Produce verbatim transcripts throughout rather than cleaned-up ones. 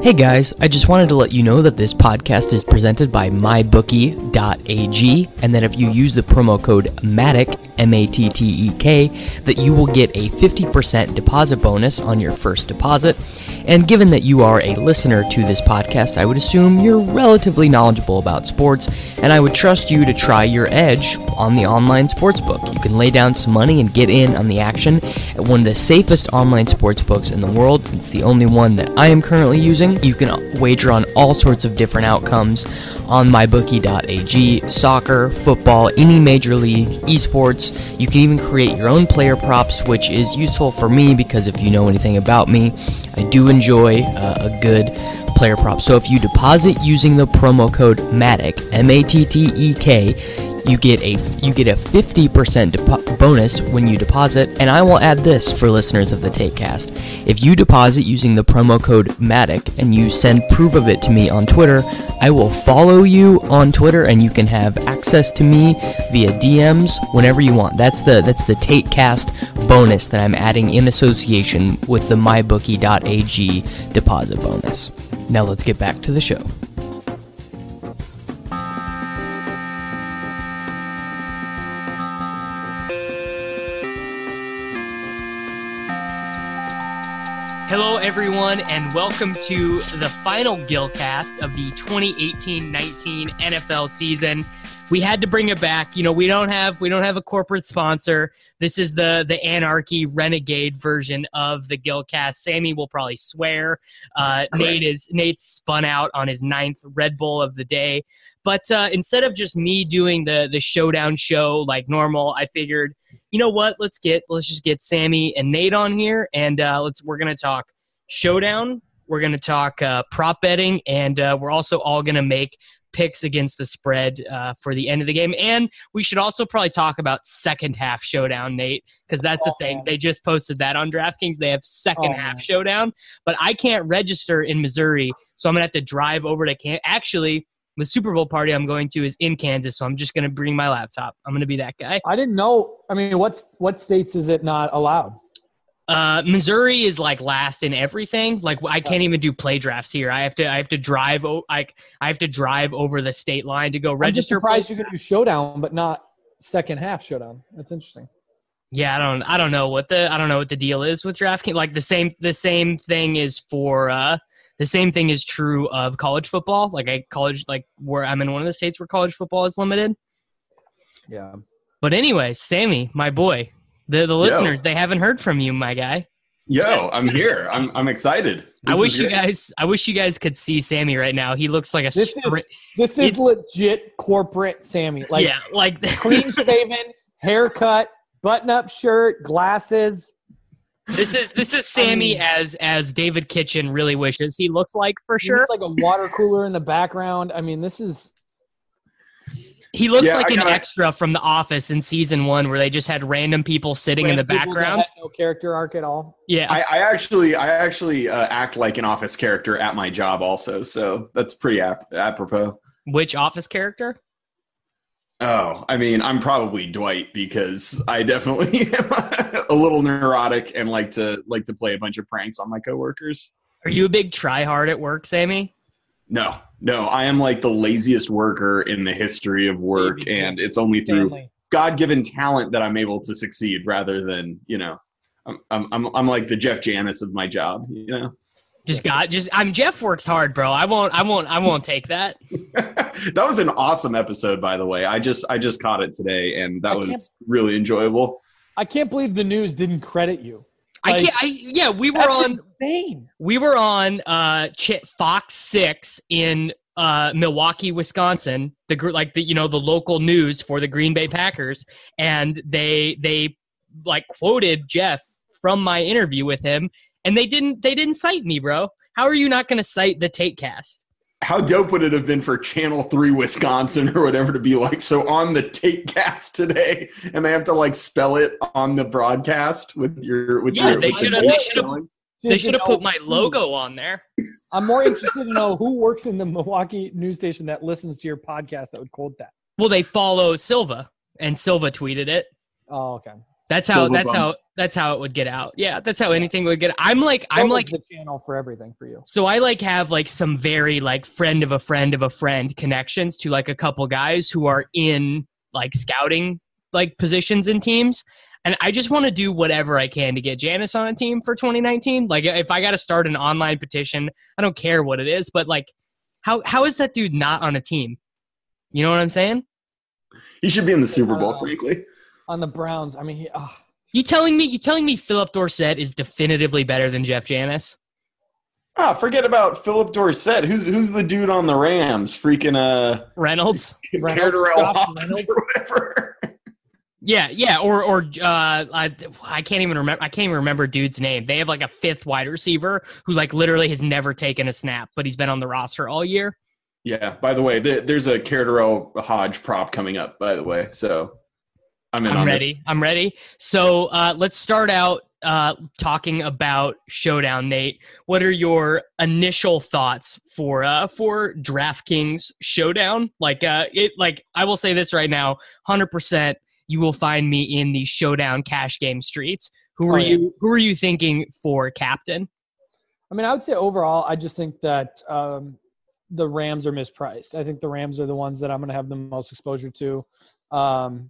Hey guys, I just wanted to let you know that this podcast is presented by my bookie dot a g, and that if you use the promo code MATTEK, M A T T E K, that you will get a fifty percent deposit bonus on your first deposit. And given that you are a listener to this podcast, I would assume you're relatively knowledgeable about sports, and I would trust you to try your edge on the online sportsbook. You can lay down some money and get in on the action at one of the safest online sportsbooks in the world. It's the only one that I am currently using. You can wager on all sorts of different outcomes on my bookie dot a g, soccer, football, any major league, esports. You can even create your own player props, which is useful for me because if you know anything about me, I do enjoy uh, a good player prop. So if you deposit using the promo code MATTEK, M A T T E K, you get a you get a fifty percent depo- bonus when you deposit. And I will add this for listeners of the TakeCast. If you deposit using the promo code MATTEK and you send proof of it to me on Twitter, I will follow you on Twitter and you can have access to me via D Ms whenever you want. That's the that's the TakeCast bonus that I'm adding in association with the my bookie dot a g deposit bonus. Now let's get back to the show. Hello, everyone, and welcome to the final Gilcast of the twenty eighteen nineteen N F L season. We had to bring it back. You know, we don't have we don't have a corporate sponsor. This is the the Anarchy Renegade version of the Gilcast. Sammy will probably swear. Uh, Nate is Nate's spun out on his ninth Red Bull of the day. But uh, instead of just me doing the the showdown show like normal, I figured, you know what? Let's get let's just get Sammy and Nate on here, and uh, let's we're gonna talk showdown. We're gonna talk uh, prop betting, and uh, we're also all gonna make picks against the spread uh, for the end of the game. And we should also probably talk about second half showdown, Nate, because that's oh, a thing. Man. They just posted that on DraftKings. They have second oh, half man. showdown, but I can't register in Missouri, so I'm gonna have to drive over to Kansas. Actually, the Super Bowl party I'm going to is in Kansas, so I'm just going to bring my laptop. I'm going to be that guy. I didn't know. I mean, what's what states is it not allowed? Uh, Missouri is like last in everything. Like I can't even do play drafts here. I have to. I have to drive. Like I have to drive over the state line to go register. I'm just surprised you can do showdown, but not second half showdown. That's interesting. Yeah, I don't. I don't know what the. I don't know what the deal is with DraftKings. Like the same. The same thing is for. Uh, The same thing is true of college football. Like I college, like where I'm in one of the states where college football is limited. Yeah. But anyway, Sammy, my boy, the the listeners, Yo. they haven't heard from you, my guy. Yo, I'm here. I'm I'm excited. This I wish you guys. I wish you guys could see Sammy right now. He looks like a. This is this is legit corporate Sammy. Like yeah, like clean shaven, haircut, button up shirt, glasses. This is this is Sammy I mean, as as David Kitchen really wishes he looks like for sure. Like a water cooler in the background. I mean, this is. He looks yeah, like I an gotta... extra from The Office in season one, where they just had random people sitting random in the background. No character arc at all. Yeah, I, I actually I actually uh, act like an Office character at my job also, so that's pretty ap- apropos. Which Office character? Oh, I mean, I'm probably Dwight because I definitely am a little neurotic and like to like to play a bunch of pranks on my coworkers. Are you a big try-hard at work, Sammy? No, no. I am like the laziest worker in the history of work, so and it's only through Stanley. God-given talent that I'm able to succeed rather than, you know, I'm I'm I'm, I'm like the Jeff Janis of my job, you know? Just got just I'm Jeff works hard, bro. I won't I won't I won't take that. That was an awesome episode, by the way. I just I just caught it today and that I was really enjoyable. I can't believe the news didn't credit you. Like, I can't I yeah, we were on insane. We were on uh Ch- Fox six in uh Milwaukee, Wisconsin, the like the you know the local news for the Green Bay Packers, and they they like quoted Jeff from my interview with him. And they didn't they didn't cite me, bro. How are you not going to cite the TakeCast? How dope would it have been for Channel three Wisconsin or whatever to be like, so on the TakeCast today, and they have to like spell it on the broadcast with your with yeah, your, they should have they should have they should have put my who, logo on there. I'm more interested to know who works in the Milwaukee news station that listens to your podcast that would quote that. Well, they follow Silva, and Silva tweeted it. Oh, okay. That's how Silva that's bump. how that's how it would get out. Yeah, that's how anything would get. I'm like I'm What was like the channel for everything for you. so I like have like some very like friend of a friend of a friend connections to like a couple guys who are in like scouting like positions in teams. And I just want to do whatever I can to get Janis on a team for twenty nineteen. Like if I got to start an online petition, I don't care what it is, but like how how is that dude not on a team? You know what I'm saying? He should be in the Super Bowl, Uh, frankly. On the Browns, I mean, he, oh, You telling me you telling me Philip Dorsett is definitively better than Jeff Janis? Ah, forget about Philip Dorsett. Who's who's the dude on the Rams? Freaking uh, Reynolds? Reynolds, Carterell Josh Hodge Reynolds? or whatever. Yeah, yeah, or or uh, I I can't even remember. I can't even remember dude's name. They have like a fifth wide receiver who like literally has never taken a snap, but he's been on the roster all year. Yeah. By the way, th- there's a Carterell Hodge prop coming up. By the way, so I'm in I'm on ready. this. I'm ready. So uh, let's start out uh, talking about Showdown, Nate. What are your initial thoughts for uh, for DraftKings Showdown? Like uh, it, like I will say this right now, one hundred percent. You will find me in the Showdown cash game streets. Who are Oh, yeah. you? Who are you thinking for captain? I mean, I would say overall, I just think that um, the Rams are mispriced. I think the Rams are the ones that I'm going to have the most exposure to. Um,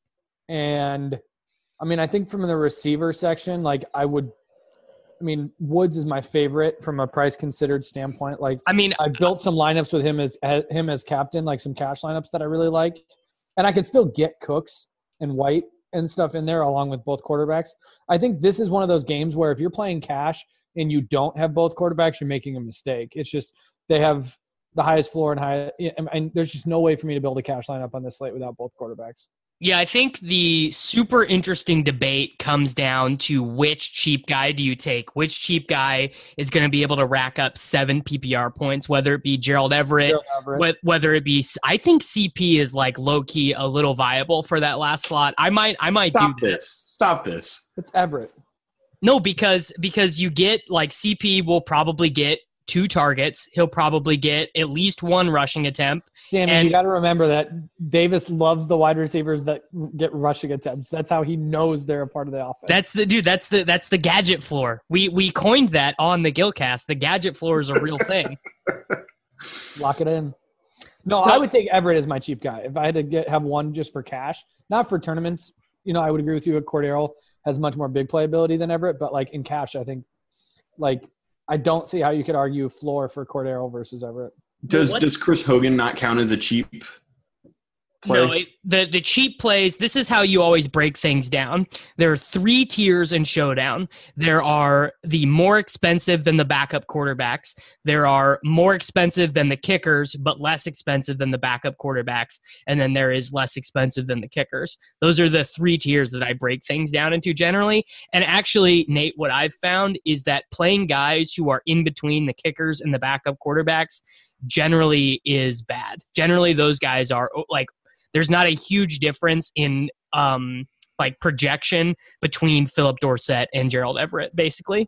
and, I mean, I think from the receiver section, like I would – I mean, Woods is my favorite from a price-considered standpoint. Like, I mean, I built some lineups with him as him as captain, like some cash lineups that I really like. And I can still get Cooks and White and stuff in there along with both quarterbacks. I think this is one of those games where if you're playing cash and you don't have both quarterbacks, you're making a mistake. It's just they have the highest floor and high, and, and there's just no way for me to build a cash lineup on this slate without both quarterbacks. yeah, I think the super interesting debate comes down to which cheap guy do you take? Which cheap guy is going to be able to rack up seven P P R points, whether it be Gerald Everett, Gerald Everett. wh- whether it be – I think C P is like low-key a little viable for that last slot. I might I might Stop do that. this. Stop this. It's Everett. No, because because you get like C P will probably get two targets. He'll probably get at least one rushing attempt. Sammy, And- you got to remember that Davis loves the wide receivers that get rushing attempts. That's how he knows they're a part of the offense. That's the dude. That's the that's the gadget floor. We we coined that on the Gilcast. The gadget floor is a real thing. Lock it in. No, So- I would take Everett as my cheap guy. If I had to get have one just for cash, not for tournaments, you know, I would agree with you. Cordero has much more big playability than Everett, but like in cash, I think like I don't see how you could argue floor for Cordero versus Everett. Does What- does Chris Hogan not count as a cheap play? No, it, the the cheap plays. This is how you always break things down. There are three tiers in Showdown. There are the more expensive than the backup quarterbacks. There are more expensive than the kickers, but less expensive than the backup quarterbacks. And then there is less expensive than the kickers. Those are the three tiers that I break things down into generally. And actually, Nate, what I've found is that playing guys who are in between the kickers and the backup quarterbacks generally is bad. Generally, those guys are like, there's not a huge difference in um, like projection between Philip Dorsett and Gerald Everett, basically.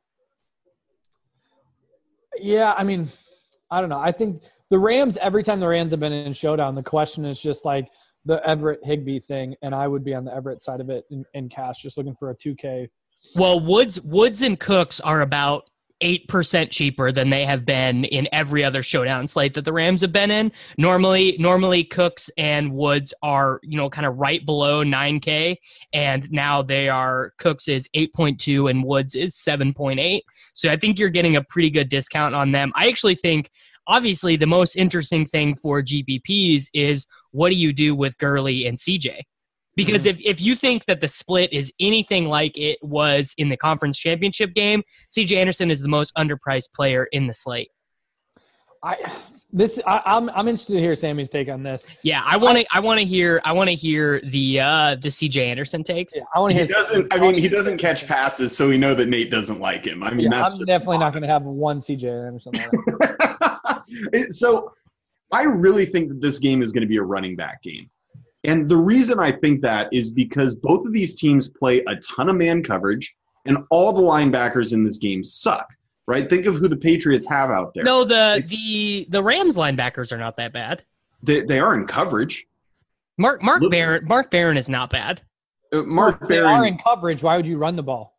Yeah, I mean, I don't know. I think the Rams, every time the Rams have been in Showdown, the question is just like the Everett Higbee thing, and I would be on the Everett side of it in, in cash, just looking for a two K. Well, Woods, Woods and Cooks are about eight percent cheaper than they have been in every other Showdown slate that the Rams have been in. Normally, normally Cooks and Woods are, you know, kind of right below nine K, and now they are, Cooks is eight point two and Woods is seven point eight. So I think you're getting a pretty good discount on them. I actually think, obviously, the most interesting thing for G P Ps is what do you do with Gurley and C J? Because if, if you think that the split is anything like it was in the conference championship game, C J Anderson is the most underpriced player in the slate. I this I, I'm I'm interested to hear Sammy's take on this. Yeah, I want to I want to hear I want to hear the uh, the C J Anderson takes. Yeah, I want to He hear. doesn't. I mean, he doesn't catch passes, so we know that Nate doesn't like him. I mean, Yeah, that's I'm just definitely not going to have one C J Anderson. It- so I really think that this game is going to be a running back game. And the reason I think that is because both of these teams play a ton of man coverage, and all the linebackers in this game suck, right? Think of who the Patriots have out there. No, the the the Rams linebackers are not that bad. They, they are in coverage. Mark Mark Look- Barron Mark Barron is not bad. Uh, Mark so if they Barron, are in coverage, why would you run the ball?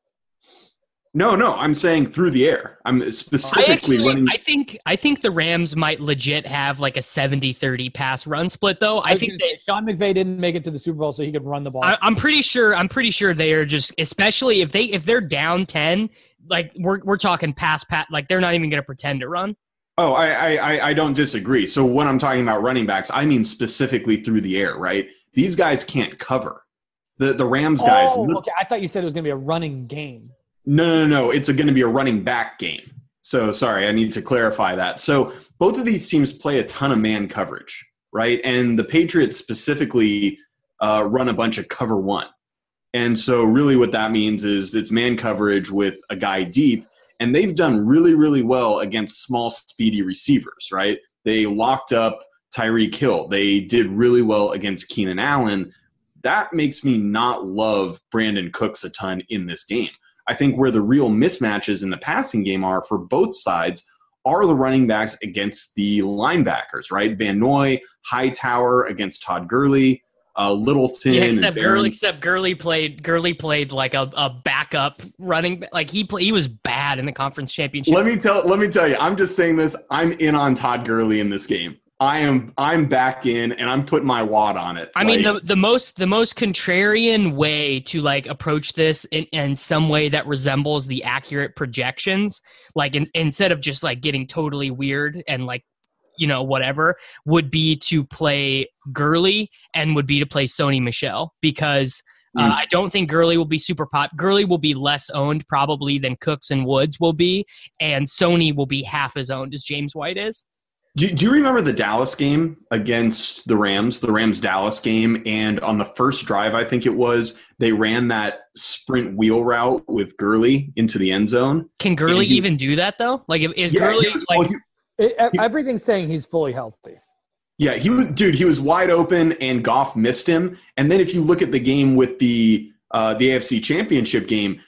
No, no, I'm saying through the air. I'm specifically I actually, running. I think I think the Rams might legit have like a seventy thirty pass run split, though. I, I think that that Sean McVay didn't make it to the Super Bowl, so he could run the ball. I, I'm pretty sure. I'm pretty sure they are just, especially if they if they're down ten, like we're we're talking pass pat. Like they're not even going to pretend to run. Oh, I, I I don't disagree. So when I'm talking about running backs, I mean specifically through the air, right? These guys can't cover. The the Rams guys. Oh, okay. I thought you said it was going to be a running game. No, no, no. It's going to be a running back game. So sorry, I need to clarify that. So both of these teams play a ton of man coverage, right? And the Patriots specifically uh, run a bunch of cover one. And so really what that means is it's man coverage with a guy deep. And they've done really, really well against small, speedy receivers, right? They locked up Tyreek Hill. They did really well against Keenan Allen. That makes me not love Brandon Cooks a ton in this game. I think where the real mismatches in the passing game are for both sides are the running backs against the linebackers, right? Van Noy, Hightower against Todd Gurley, uh, Littleton. Yeah, except and Barron. Gurley, except Gurley played Gurley played like a, a backup running, like he play, he was bad in the conference championship. Let me tell let me tell you, I'm just saying this. I'm in on Todd Gurley in this game. I am I'm back in and I'm putting my wad on it. I like, mean, the the most the most contrarian way to like approach this in, in some way that resembles the accurate projections, like in, instead of just like getting totally weird and like, you know, whatever, would be to play Gurley and would be to play Sony Michel, because uh, mm. I don't think Gurley will be super pop. Gurley will be less owned probably than Cooks and Woods will be, and Sony will be half as owned as James White is. Do, do you remember the Dallas game against the Rams, the Rams-Dallas game? And on the first drive, I think it was, they ran that sprint wheel route with Gurley into the end zone. Can Gurley he, even do that, though? Like, is yeah, Gurley was, like... Well, he, it, everything's saying he's fully healthy. Yeah, he was, dude, he was wide open, and Goff missed him. And then if you look at the game with the uh, the A F C Championship game,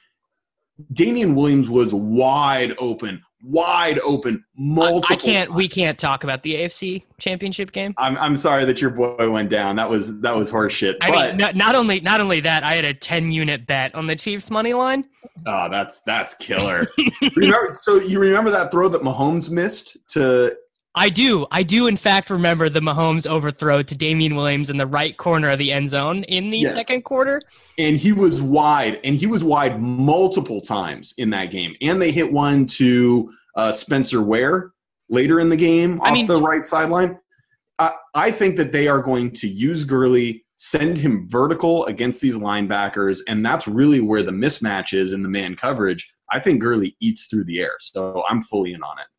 Damian Williams was wide open, wide open, multiple I can't. times. We can't talk about the A F C Championship game. I'm I'm sorry that your boy went down. That was that was horse shit. I but, mean, not, not only not only that, I had a ten unit bet on the Chiefs money line. Oh, that's that's killer. remember, so you remember that throw that Mahomes missed to? I do. I do, in fact, remember the Mahomes overthrow to Damian Williams in the right corner of the end zone in the yes. second quarter. And he was wide, and he was wide multiple times in that game. And they hit one to uh, Spencer Ware later in the game off I mean, the right sideline. I, I think that they are going to use Gurley, send him vertical against these linebackers, and that's really where the mismatch is in the man coverage. I think Gurley eats through the air, so I'm fully in on it.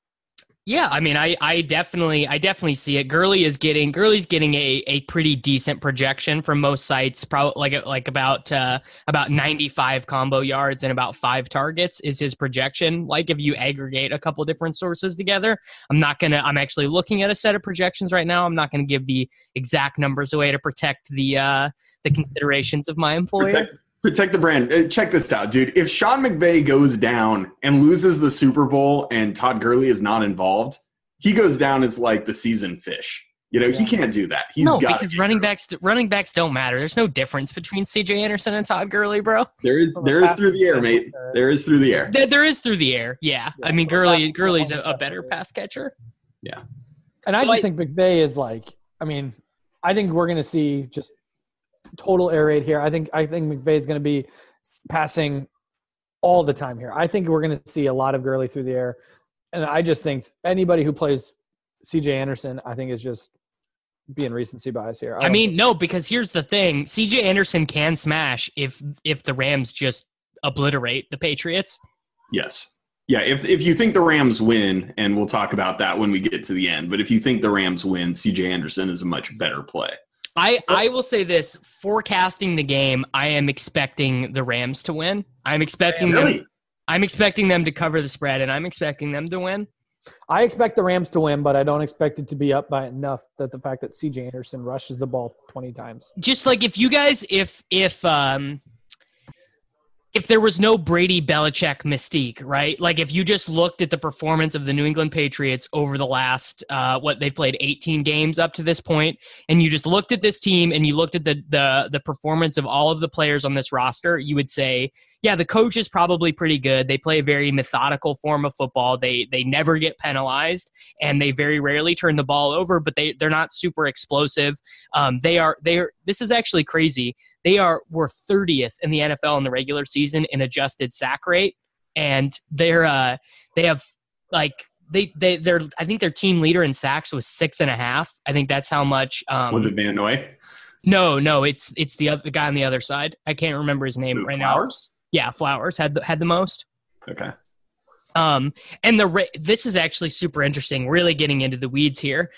Yeah, I mean, I, I definitely, I definitely see it. Gurley is getting, Gurley's getting a, a pretty decent projection from most sites. Probably like like about uh, about ninety-five combo yards and about five targets is his projection. Like if you aggregate a couple different sources together, I'm not gonna. I'm actually looking at a set of projections right now. I'm not gonna give the exact numbers away to protect the uh, the considerations of my employer. Protect- Protect the brand. Check this out, dude. If Sean McVay goes down and loses the Super Bowl and Todd Gurley is not involved, he goes down as like the season fish. You know, yeah. he can't do that. He's no, got because running through. backs running backs don't matter. There's no difference between C J Anderson and Todd Gurley, bro. There is there is through the air, mate. There is through the air. There, there is through the air. Yeah, yeah. I mean, Gurley Gurley's a, a better pass catcher. Yeah, and I just think McVay is like. I mean, I think we're gonna see just total air raid here. I think I think McVay is gonna be passing all the time here. I think we're going to see a lot of Gurley through the air. And I just think anybody who plays C J Anderson, I think is just being recency bias here. I, I mean, know. no, because here's the thing. C J Anderson can smash if if the Rams just obliterate the Patriots. Yes. Yeah, if if you think the Rams win, and we'll talk about that when we get to the end, but if you think the Rams win, C J Anderson is a much better play. I, I will say this, forecasting the game, I am expecting the Rams to win. I'm expecting really? them I'm expecting them to cover the spread, and I'm expecting them to win. I expect the Rams to win, but I don't expect it to be up by enough that the fact that C J Anderson rushes the ball twenty times. Just like if you guys if if um if there was no Brady Belichick mystique, right? Like if you just looked at the performance of the New England Patriots over the last, uh, what they've played eighteen games up to this point, and you just looked at this team and you looked at the the the performance of all of the players on this roster, you would say, yeah, the coach is probably pretty good. They play a very methodical form of football. They they never get penalized, and they very rarely turn the ball over. But they they're not super explosive. Um, they are they are. This is actually crazy. They are were thirtieth in the N F L in the regular season in adjusted sack rate, and they're uh they have like they they they're I think their team leader in sacks was six and a half. I think that's how much. Um, was it Van Noy? No, no, it's it's the other the guy on the other side. I can't remember his name Ooh, right Flowers? now. Yeah, Flowers had the, had the most. Okay. Um, and the this is actually super interesting. Really getting into the weeds here.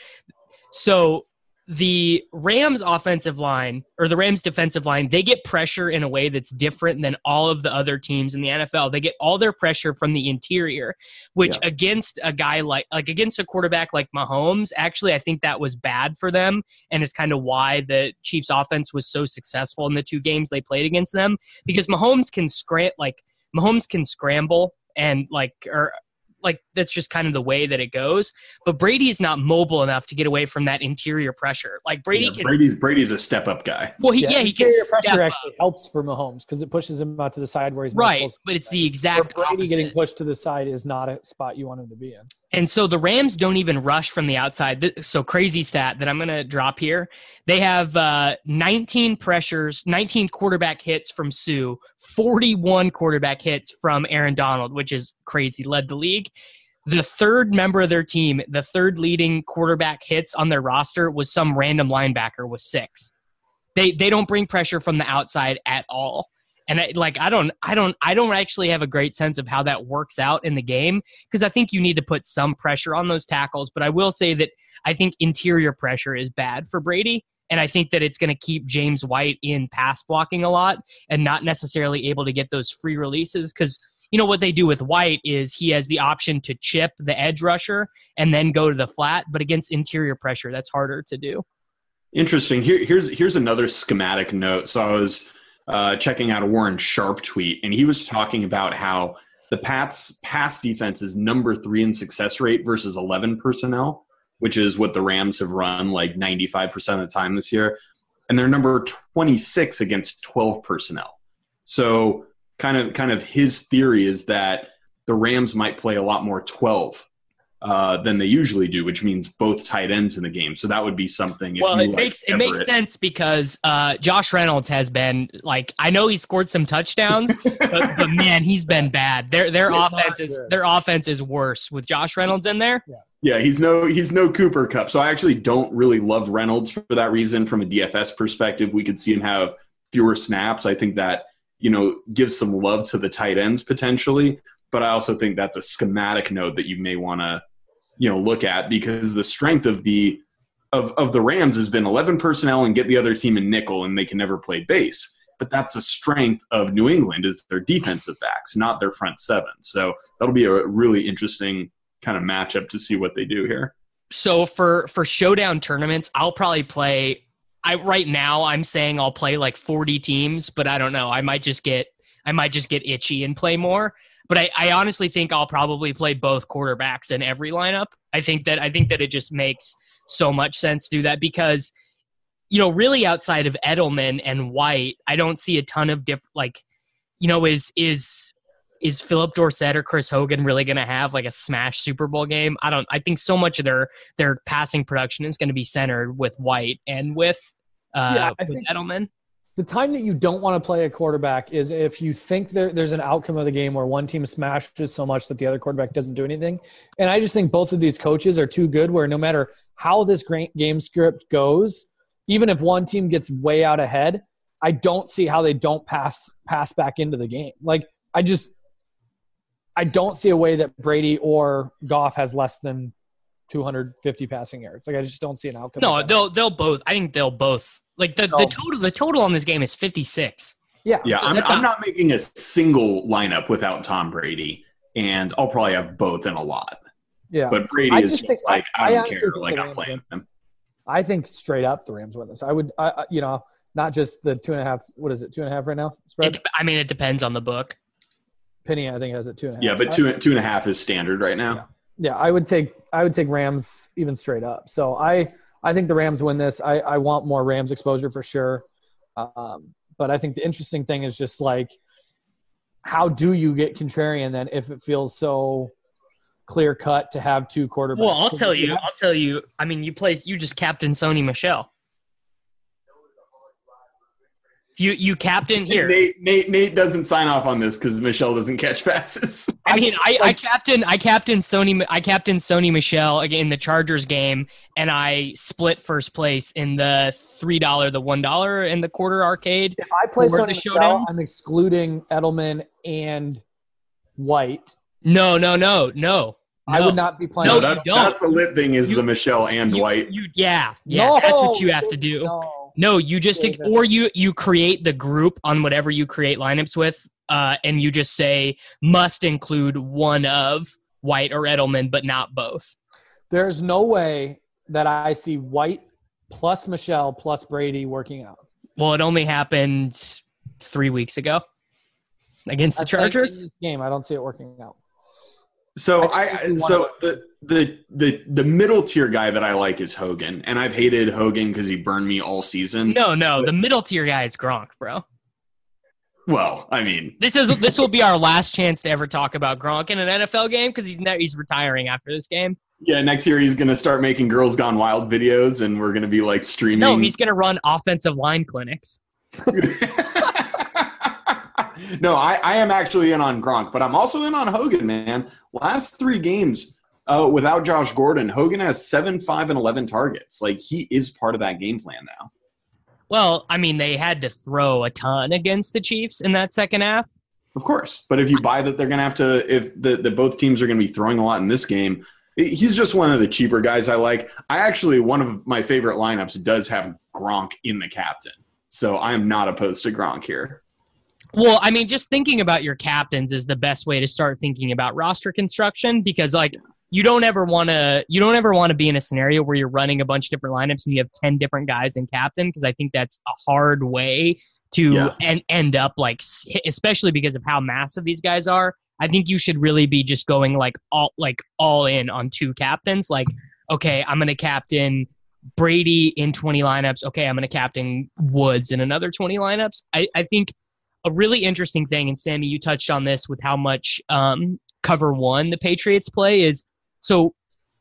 So the Rams offensive line or the Rams defensive line, they get pressure in a way that's different than all of the other teams in the N F L. They get all their pressure from the interior, which yeah. against a guy like, like against a quarterback like Mahomes, actually, I think that was bad for them. And it's kind of why the Chiefs offense was so successful in the two games they played against them, because Mahomes can scram like Mahomes can scramble and like, or like that's just kind of the way that it goes. But Brady is not mobile enough to get away from that interior pressure. Like Brady yeah, can. Brady's Brady's a step up guy. Well, he yeah, yeah he can. Interior pressure up. actually helps for Mahomes because it pushes him out to the side where he's right. But it's the exact Where Brady opposite. Getting pushed to the side is not a spot you want him to be in. And so the Rams don't even rush from the outside. So crazy stat that I'm going to drop here. They have uh, nineteen pressures, nineteen quarterback hits from Sue, forty-one quarterback hits from Aaron Donald, which is crazy, led the league. The third member of their team, the third leading quarterback hits on their roster was some random linebacker with six. They they don't bring pressure from the outside at all. And I, like I don't I don't I don't actually have a great sense of how that works out in the game, because I think you need to put some pressure on those tackles. But I will say that I think interior pressure is bad for Brady, and I think that it's going to keep James White in pass blocking a lot and not necessarily able to get those free releases, because you know what they do with White is he has the option to chip the edge rusher and then go to the flat, but against interior pressure, that's harder to do. Interesting. Here, here's here's another schematic note. So I was uh, checking out a Warren Sharp tweet, and he was talking about how the Pats' pass defense is number three in success rate versus eleven personnel, which is what the Rams have run like ninety-five percent of the time this year, and they're number twenty-six against twelve personnel. So kind of kind of his theory is that the Rams might play a lot more twelve uh, than they usually do, which means both tight ends in the game. So that would be something. If well, you it like makes it Everett. makes sense because uh, Josh Reynolds has been like, I know he scored some touchdowns, but, but man, he's been bad. Their their He's offense is good. their offense is worse with Josh Reynolds in there. Yeah. Yeah, he's no he's no Cooper Kupp. So I actually don't really love Reynolds for that reason. From a D F S perspective, we could see him have fewer snaps. I think that, you know, gives some love to the tight ends potentially. But I also think that's a schematic note that you may want to, you know, look at, because the strength of the of, of the Rams has been eleven personnel and get the other team in nickel, and they can never play base. But that's the strength of New England, is their defensive backs, not their front seven. So that'll be a really interesting kind of matchup to see what they do here. So for for showdown tournaments, I'll probably play. I right now I'm saying I'll play like forty teams, but I don't know. I might just get I might just get itchy and play more. But I, I honestly think I'll probably play both quarterbacks in every lineup. I think that I think that it just makes so much sense to do that, because, you know, really outside of Edelman and White, I don't see a ton of different, like, you know, is is is Philip Dorsett or Chris Hogan really going to have like a smash Super Bowl game? I don't. I think so much of their their passing production is going to be centered with White and with uh, Yeah, I with think- Edelman. The time that you don't want to play a quarterback is if you think there, there's an outcome of the game where one team smashes so much that the other quarterback doesn't do anything. And I just think both of these coaches are too good, where no matter how this great game script goes, even if one team gets way out ahead, I don't see how they don't pass pass back into the game. Like, I just I don't see a way that Brady or Goff has less than two hundred fifty passing yards. Like, I just don't see an outcome. No, of that. they'll they'll both. I think they'll both. Like the, So- the total the total on this game is fifty-six. Yeah. Yeah, So I'm, that's I'm a- not making a single lineup without Tom Brady, and I'll probably have both in a lot. Yeah. But Brady I is just just think- like, I- I I don't honestly care. think Like, the I'm Rams playing win. him. I think straight up the Rams win this. I would, I, I- you know, not just the two and a half. What is it? Two and a half right now? Spread. It, I mean, it depends on the book. Penny, I think has it two and a half. Yeah, but two two and a half is standard right now. Yeah. yeah, I would take I would take Rams even straight up. So I I think the Rams win this. I I want more Rams exposure for sure. Um, but I think the interesting thing is just like, how do you get contrarian then if it feels so clear cut to have two quarterbacks? Well, I'll tell you. I'll tell you. I mean, you place you just captain Sony Michel. You you captain here. Nate, Nate Nate doesn't sign off on this because Michelle doesn't catch passes. I mean, I, I captain I captain Sony I captain Sony Michel again in the Chargers game, and I split first place in the three dollar, the one dollar, in the quarter arcade. If I play Sony Michel, Michel, I'm excluding Edelman and White. No, no, no, no. I no. would not be playing. No, that's, you don't. that's the lit thing is You- the Michelle and You- White. You, yeah, yeah. No, that's what you have to do. No. No, you just David. or you you create the group on whatever you create lineups with, uh, and you just say must include one of White or Edelman, but not both. There's no way that I see White plus Michelle plus Brady working out. Well, it only happened three weeks ago against the That's like in Chargers. this game, I don't see it working out. So I I, think we so wanna- the the the the middle tier guy that I like is Hogan, and I've hated Hogan because he burned me all season. No, no, But- the middle tier guy is Gronk, bro. Well, I mean, This is this will be our last chance to ever talk about Gronk in an N F L game because he's ne- he's retiring after this game. yeah, next year he's gonna start making Girls Gone Wild videos, and we're gonna be like streaming. No, he's gonna run offensive line clinics. No, I, I am actually in on Gronk, but I'm also in on Hogan, man. Last three games uh, without Josh Gordon, Hogan has seven, five, and eleven targets. Like, he is part of that game plan now. Well, I mean, they had to throw a ton against the Chiefs in that second half. Of course. But if you buy that they're going to have to – if the, the both teams are going to be throwing a lot in this game, he's just one of the cheaper guys I like. I actually – one of my favorite lineups does have Gronk in the captain. So I am not opposed to Gronk here. Well, I mean, just thinking about your captains is the best way to start thinking about roster construction because, like, you don't ever want to you don't ever want to be in a scenario where you're running a bunch of different lineups and you have ten different guys in captain because I think that's a hard way to Yeah. en- end up, like, s- especially because of how massive these guys are. I think you should really be just going like all like all in on two captains. Like, okay, I'm going to captain Brady in twenty lineups. Okay, I'm going to captain Woods in another twenty lineups. I, I think a really interesting thing, and Sammy, you touched on this with how much um, cover one the Patriots play is. So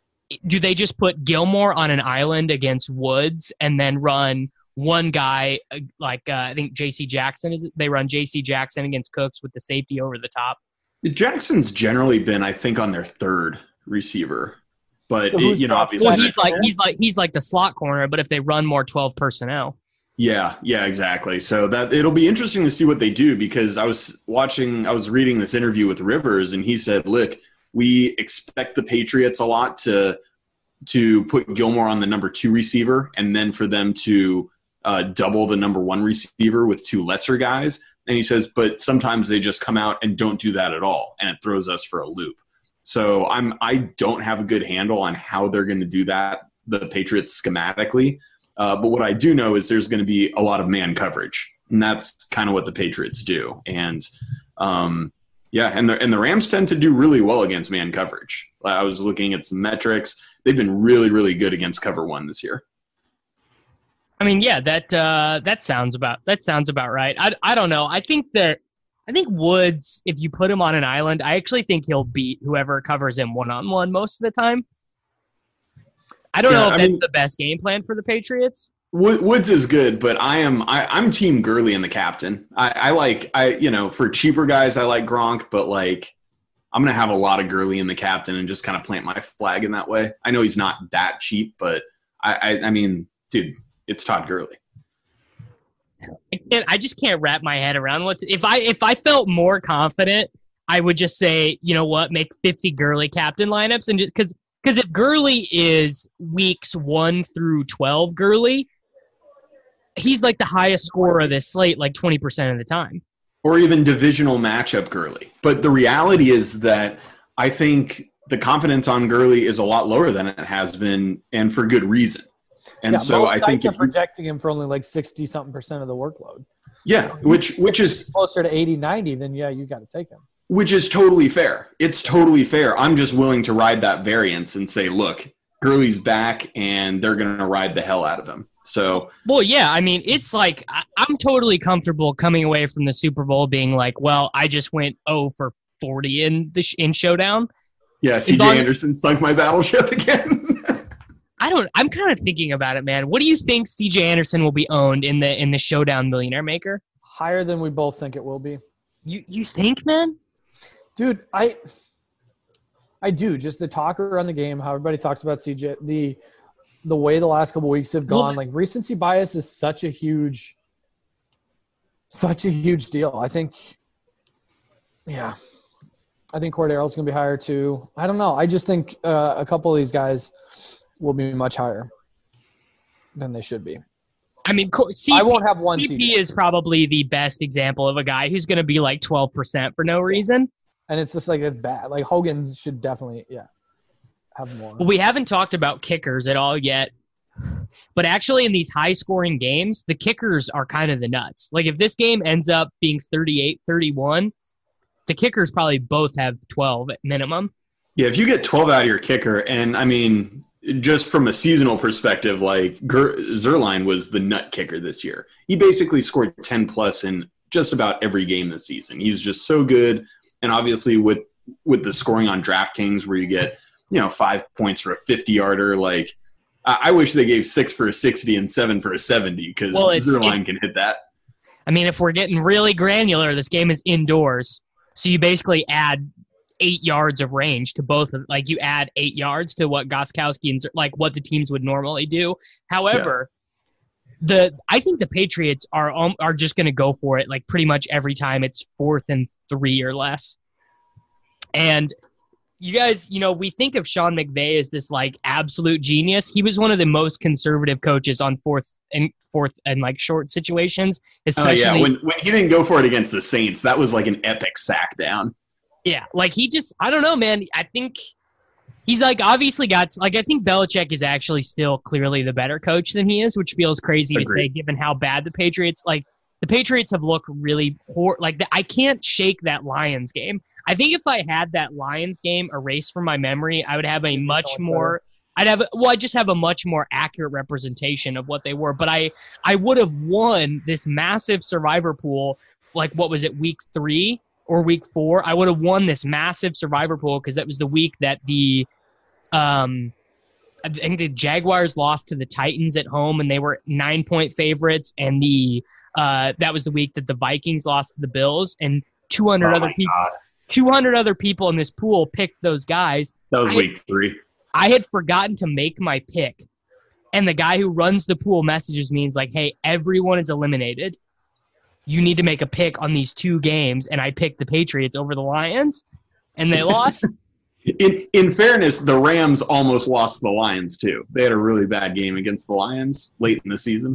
do they just put Gilmore on an island against Woods and then run one guy uh, like uh, I think J C Jackson is they run J C Jackson against Cooks with the safety over the top? Jackson's generally been, I think, on their third receiver. But, So it, who's you know, top- obviously Well, that- he's like he's like he's like the slot corner, but if they run more twelve personnel. Yeah, yeah, exactly. So that it'll be interesting to see what they do because I was watching, I was reading this interview with Rivers, and he said, "Look, we expect the Patriots a lot to to put Gilmore on the number two receiver, and then for them to uh, double the number one receiver with two lesser guys." And he says, "But sometimes they just come out and don't do that at all, and it throws us for a loop." So I'm I don't have a good handle on how they're going to do that, the Patriots schematically. Uh, but what I do know is there's going to be a lot of man coverage, and that's kind of what the Patriots do. And um, yeah, and the and the Rams tend to do really well against man coverage. I was looking at some metrics; they've been really, really good against cover one this year. I mean, yeah, that uh, that sounds about that sounds about right. I, I don't know. I think that I think Woods, if you put him on an island, I actually think he'll beat whoever covers him one on one most of the time. I don't Yeah, know if I that's mean- the best game plan for the Patriots. Wo- Woods is good, but I am I, I'm Team Gurley in the captain. I, I like I you know for cheaper guys I like Gronk, but like I'm gonna have a lot of Gurley in the captain and just kind of plant my flag in that way. I know he's not that cheap, but I I, I mean, dude, it's Todd Gurley. I can't. I just can't wrap my head around what. To, if I if I felt more confident, I would just say, you know what, make fifty Gurley captain lineups and just because because if Gurley is weeks one through twelve, Gurley, he's like the highest scorer of this slate, like twenty percent of the time. Or even divisional matchup Gurley. But the reality is that I think the confidence on Gurley is a lot lower than it has been, and for good reason. And yeah, so I think you're projecting him for only like sixty something percent of the workload. Yeah, which which is closer to eighty, ninety, then yeah, you got to take him. Which is totally fair. It's totally fair. I'm just willing to ride that variance and say, look, Gurley's back, and they're going to ride the hell out of him. So, well, yeah, I mean, it's like I, I'm totally comfortable coming away from the Super Bowl being like, well, I just went oh for forty in the sh- in Showdown. Yeah, C J Anderson sunk my battleship again. I don't. I'm kind of thinking about it, man. What do you think C J Anderson will be owned in the in the Showdown Millionaire Maker? Higher than we both think it will be. You you think, man? Dude, I I do. Just the talk around the game, how everybody talks about C J, the the way the last couple of weeks have gone, like recency bias is such a huge such a huge deal. I think yeah. I think Cordarrelle's going to be higher too. I don't know. I just think uh, a couple of these guys will be much higher than they should be. I mean, C P, I won't have one C P is probably the best example of a guy who's going to be like twelve percent for no reason. And it's just like, it's bad. Like Hogan should definitely, yeah, have more. Well, we haven't talked about kickers at all yet. But actually in these high-scoring games, the kickers are kind of the nuts. Like if this game ends up being thirty-eight thirty-one, the kickers probably both have twelve at minimum. Yeah, if you get twelve out of your kicker, and I mean, just from a seasonal perspective, like Ger- Zerline was the nut kicker this year. He basically scored ten plus in just about every game this season. He was just so good. And obviously with with the scoring on DraftKings where you get, you know, five points for a fifty-yarder, like I, I wish they gave six for a sixty and seven for a seventy because well, Zerline it, can hit that. I mean, if we're getting really granular, this game is indoors. So you basically add eight yards of range to both of, like you add eight yards to what Gostkowski and like what the teams would normally do. However, yeah. the I think the Patriots are um, are just going to go for it like pretty much every time it's fourth and three or less. And you guys, you know, we think of Sean McVay as this like absolute genius. He was one of the most conservative coaches on fourth and fourth and like short situations. Especially, oh yeah, when when he didn't go for it against the Saints, that was like an epic sack down. Yeah, like he just, I don't know, man. I think he's like obviously got, like I think Belichick is actually still clearly the better coach than he is, which feels crazy Agreed. to say given how bad the Patriots, like the Patriots have looked really poor. Like the, I can't shake that Lions game. I think if I had that Lions game erased from my memory, I would have a much more, I'd have, well, I just have a much more accurate representation of what they were. But I, I would have won this massive survivor pool, like what was it, week three? Or week four, I would have won this massive survivor pool because that was the week that the, um, I think the Jaguars lost to the Titans at home and they were nine point favorites, and the uh, that was the week that the Vikings lost to the Bills, and two hundred oh other people, God. two hundred other people in this pool picked those guys. That was I week had, three. I had forgotten to make my pick, and the guy who runs the pool messages me and is like, "Hey, everyone is eliminated. You need to make a pick on these two games," and I picked the Patriots over the Lions, and they lost. in in fairness, the Rams almost lost the Lions too. They had a really bad game against the Lions late in the season.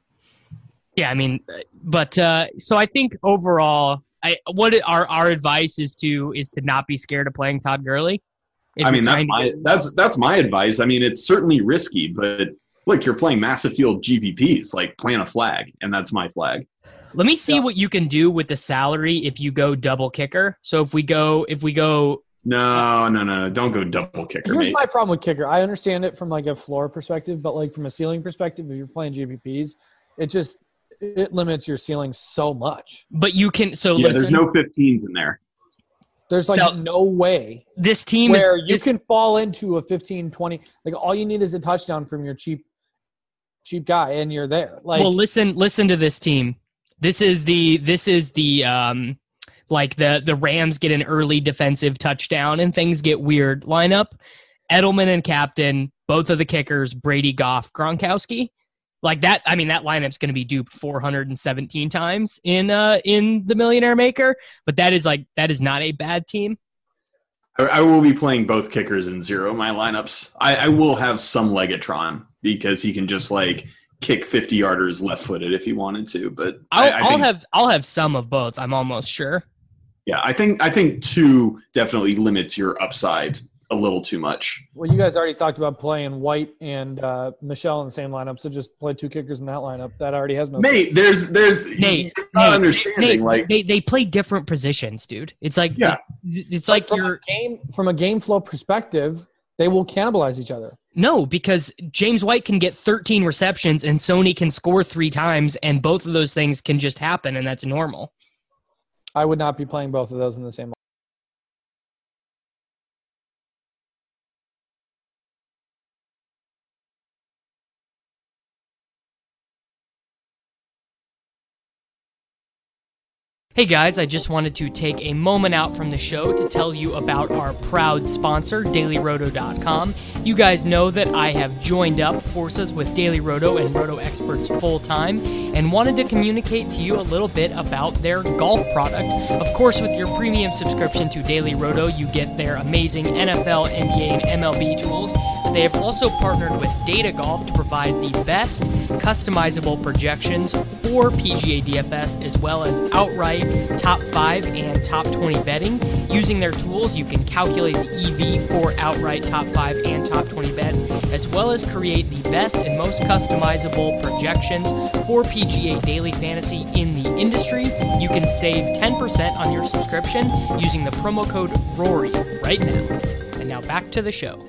Yeah, I mean, but uh, so I think overall, I what our our advice is to is to not be scared of playing Todd Gurley. I mean, that's my get- that's that's my advice. I mean, it's certainly risky, but look, you're playing massive field G P Ps, like plant a flag, and that's my flag. Let me see yeah. what you can do with the salary if you go double kicker. So if we go, if we go, no, no, no, don't go double kicker. Here's mate. my problem with kicker. I understand it from like a floor perspective, but like from a ceiling perspective, if you're playing G P Ps, it just it limits your ceiling so much. But you can. So yeah, listen, there's no fifteens in there. There's like no, no way this team where is, you this, can fall into a fifteen, twenty. Like all you need is a touchdown from your cheap, cheap guy, and you're there. Like, well, listen, listen to this team. This is the this is the um like the the Rams get an early defensive touchdown and things get weird lineup. Edelman and captain, both of the kickers, Brady, Goff, Gronkowski. Like that, I mean that lineup's going to be duped four hundred seventeen times in uh in the Millionaire Maker, but that is like that is not a bad team. I, I will be playing both kickers in zero my lineups. I, I will have some Legatron because he can just like kick fifty yarders left footed if he wanted to, but I'll, I, I I'll think, have I'll have some of both. I'm almost sure. Yeah, I think I think two definitely limits your upside a little too much. Well, you guys already talked about playing White and uh, Michelle in the same lineup, so just play two kickers in that lineup. That already has no. Nate, there's there's Nate, you're not Nate, understanding. Nate, like they they play different positions, dude. It's like Yeah. it- it's like from you're a game from a game flow perspective, they will cannibalize each other. no, because James White can get thirteen receptions and Sony can score three times, and both of those things can just happen, and that's normal. I would not be playing both of those in the same. Hey guys, I just wanted to take a moment out from the show to tell you about our proud sponsor, Daily Roto dot com. You guys know that I have joined up forces with Daily Roto and Roto Experts full time and wanted to communicate to you a little bit about their golf product. Of course, with your premium subscription to Daily Roto, you get their amazing N F L, N B A, and M L B tools. They have also partnered with Data Golf to provide the best customizable projections for P G A D F S, as well as outright top five and top twenty betting. Using their tools, you can calculate the E V for outright top five and top twenty bets, as well as create the best and most customizable projections for P G A Daily Fantasy in the industry. You can save ten percent on your subscription using the promo code RORY right now. And now back to the show.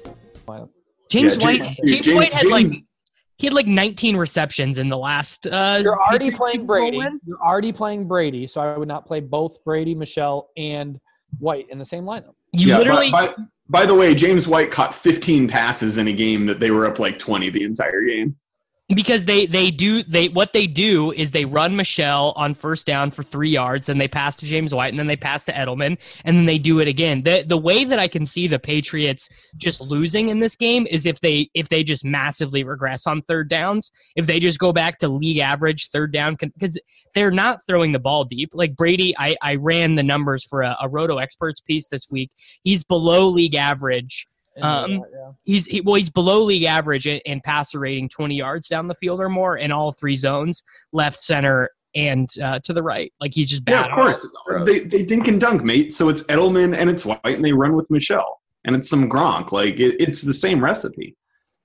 James Yeah, White, James- James, James- White had like James- he had like nineteen receptions in the last. Uh, You're already Super playing Bowl Brady. win. You're already playing Brady, so I would not play both Brady, Michelle, and White in the same lineup. You Yeah, literally. By, by, by the way, James White caught fifteen passes in a game that they were up like twenty the entire game. Because they they do they what they do is they run Michelle on first down for three yards, and they pass to James White, and then they pass to Edelman, and then they do it again. The the way that I can see the Patriots just losing in this game is if they if they just massively regress on third downs, if they just go back to league average third down, because they're not throwing the ball deep. Like Brady, I, I ran the numbers for a, a Roto Experts piece this week. He's below league average. Um, yeah. He's he, well, he's below league average in, in passer rating, twenty yards down the field or more in all three zones, left, center, and uh, to the right. Like he's just bad. Yeah, of course. They they dink and dunk, mate. So it's Edelman and it's White, and they run with Michelle, and it's some Gronk. Like it, it's the same recipe.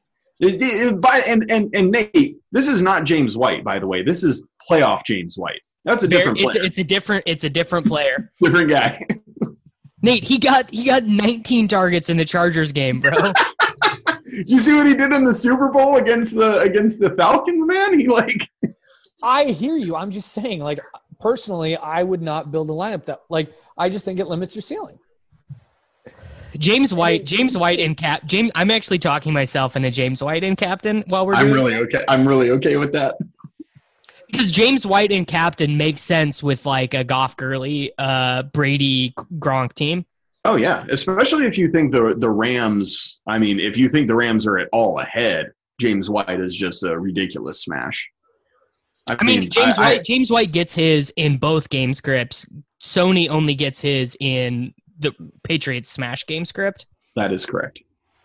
It, it, by and, and and Nate, this is not James White, by the way. This is playoff James White. That's a different it's, player. it's a different. It's a different player. different guy. Nate, he got he got nineteen targets in the Chargers game, bro. You see what he did in the Super Bowl against the against the Falcons, man? He like I hear you. I'm just saying, like, personally, I would not build a lineup that, like, I just think it limits your ceiling. James White, James White and cap. James, I'm actually talking myself into James White and captain while we're. I'm doing really okay. I'm really okay with that. Because James White and captain makes sense with like a Goff Gurley, uh, Brady Gronk team. Oh yeah, especially if you think the the Rams. I mean, if you think the Rams are at all ahead, James White is just a ridiculous smash. I, I mean, James I, White. I, James White gets his in both game scripts. Sony only gets his in the Patriots smash game script. That is correct.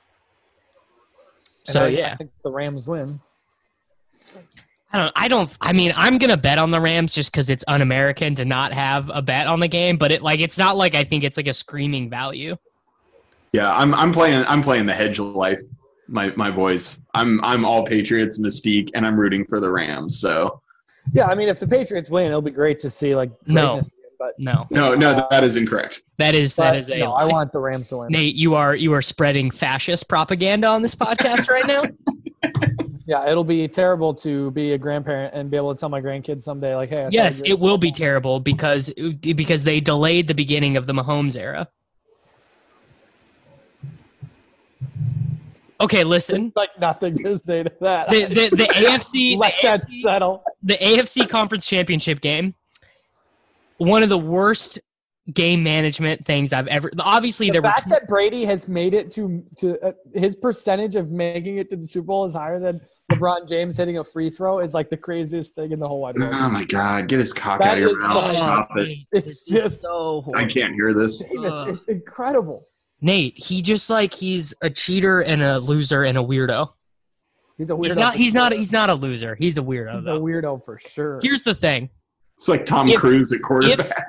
And So I, yeah, I think the Rams win. I don't. I don't. I mean, I'm gonna bet on the Rams just because it's un-American to not have a bet on the game. But it like it's not like I think it's like a screaming value. Yeah, I'm I'm playing I'm playing the hedge life, my my boys. I'm I'm all Patriots mystique, and I'm rooting for the Rams. So Yeah, I mean, if the Patriots win, it'll be great to see, like, No. greatness again, but No, no, no, that is incorrect. that is but, that is a. no, I lie. want the Rams to win. Nate, you are you are spreading fascist propaganda on this podcast right now. Yeah, it'll be terrible to be a grandparent and be able to tell my grandkids someday, like, hey, I saw Yes, your- it will be terrible because because they delayed the beginning of the Mahomes era. Okay, listen. like nothing to say to that. The the, the A F C Let the that A F C settle. the A F C Conference Championship game. One of the worst game management things I've ever. Obviously, The there were fact two, that Brady has made it to to uh, his percentage of making it to the Super Bowl is higher than LeBron James hitting a free throw is like the craziest thing in the whole wide world. Oh my God, get his cock That out of your is mouth! the- Stop it! Nate, It's this is just- so I can't hear this. Davis, Ugh. it's incredible. Nate, he just like he's a cheater and a loser and a weirdo. He's a weirdo. He's not. for He's not. sure. He's not a loser. He's a weirdo. He's a Though. weirdo for sure. Here's the thing. It's like Tom If- Cruise at quarterback.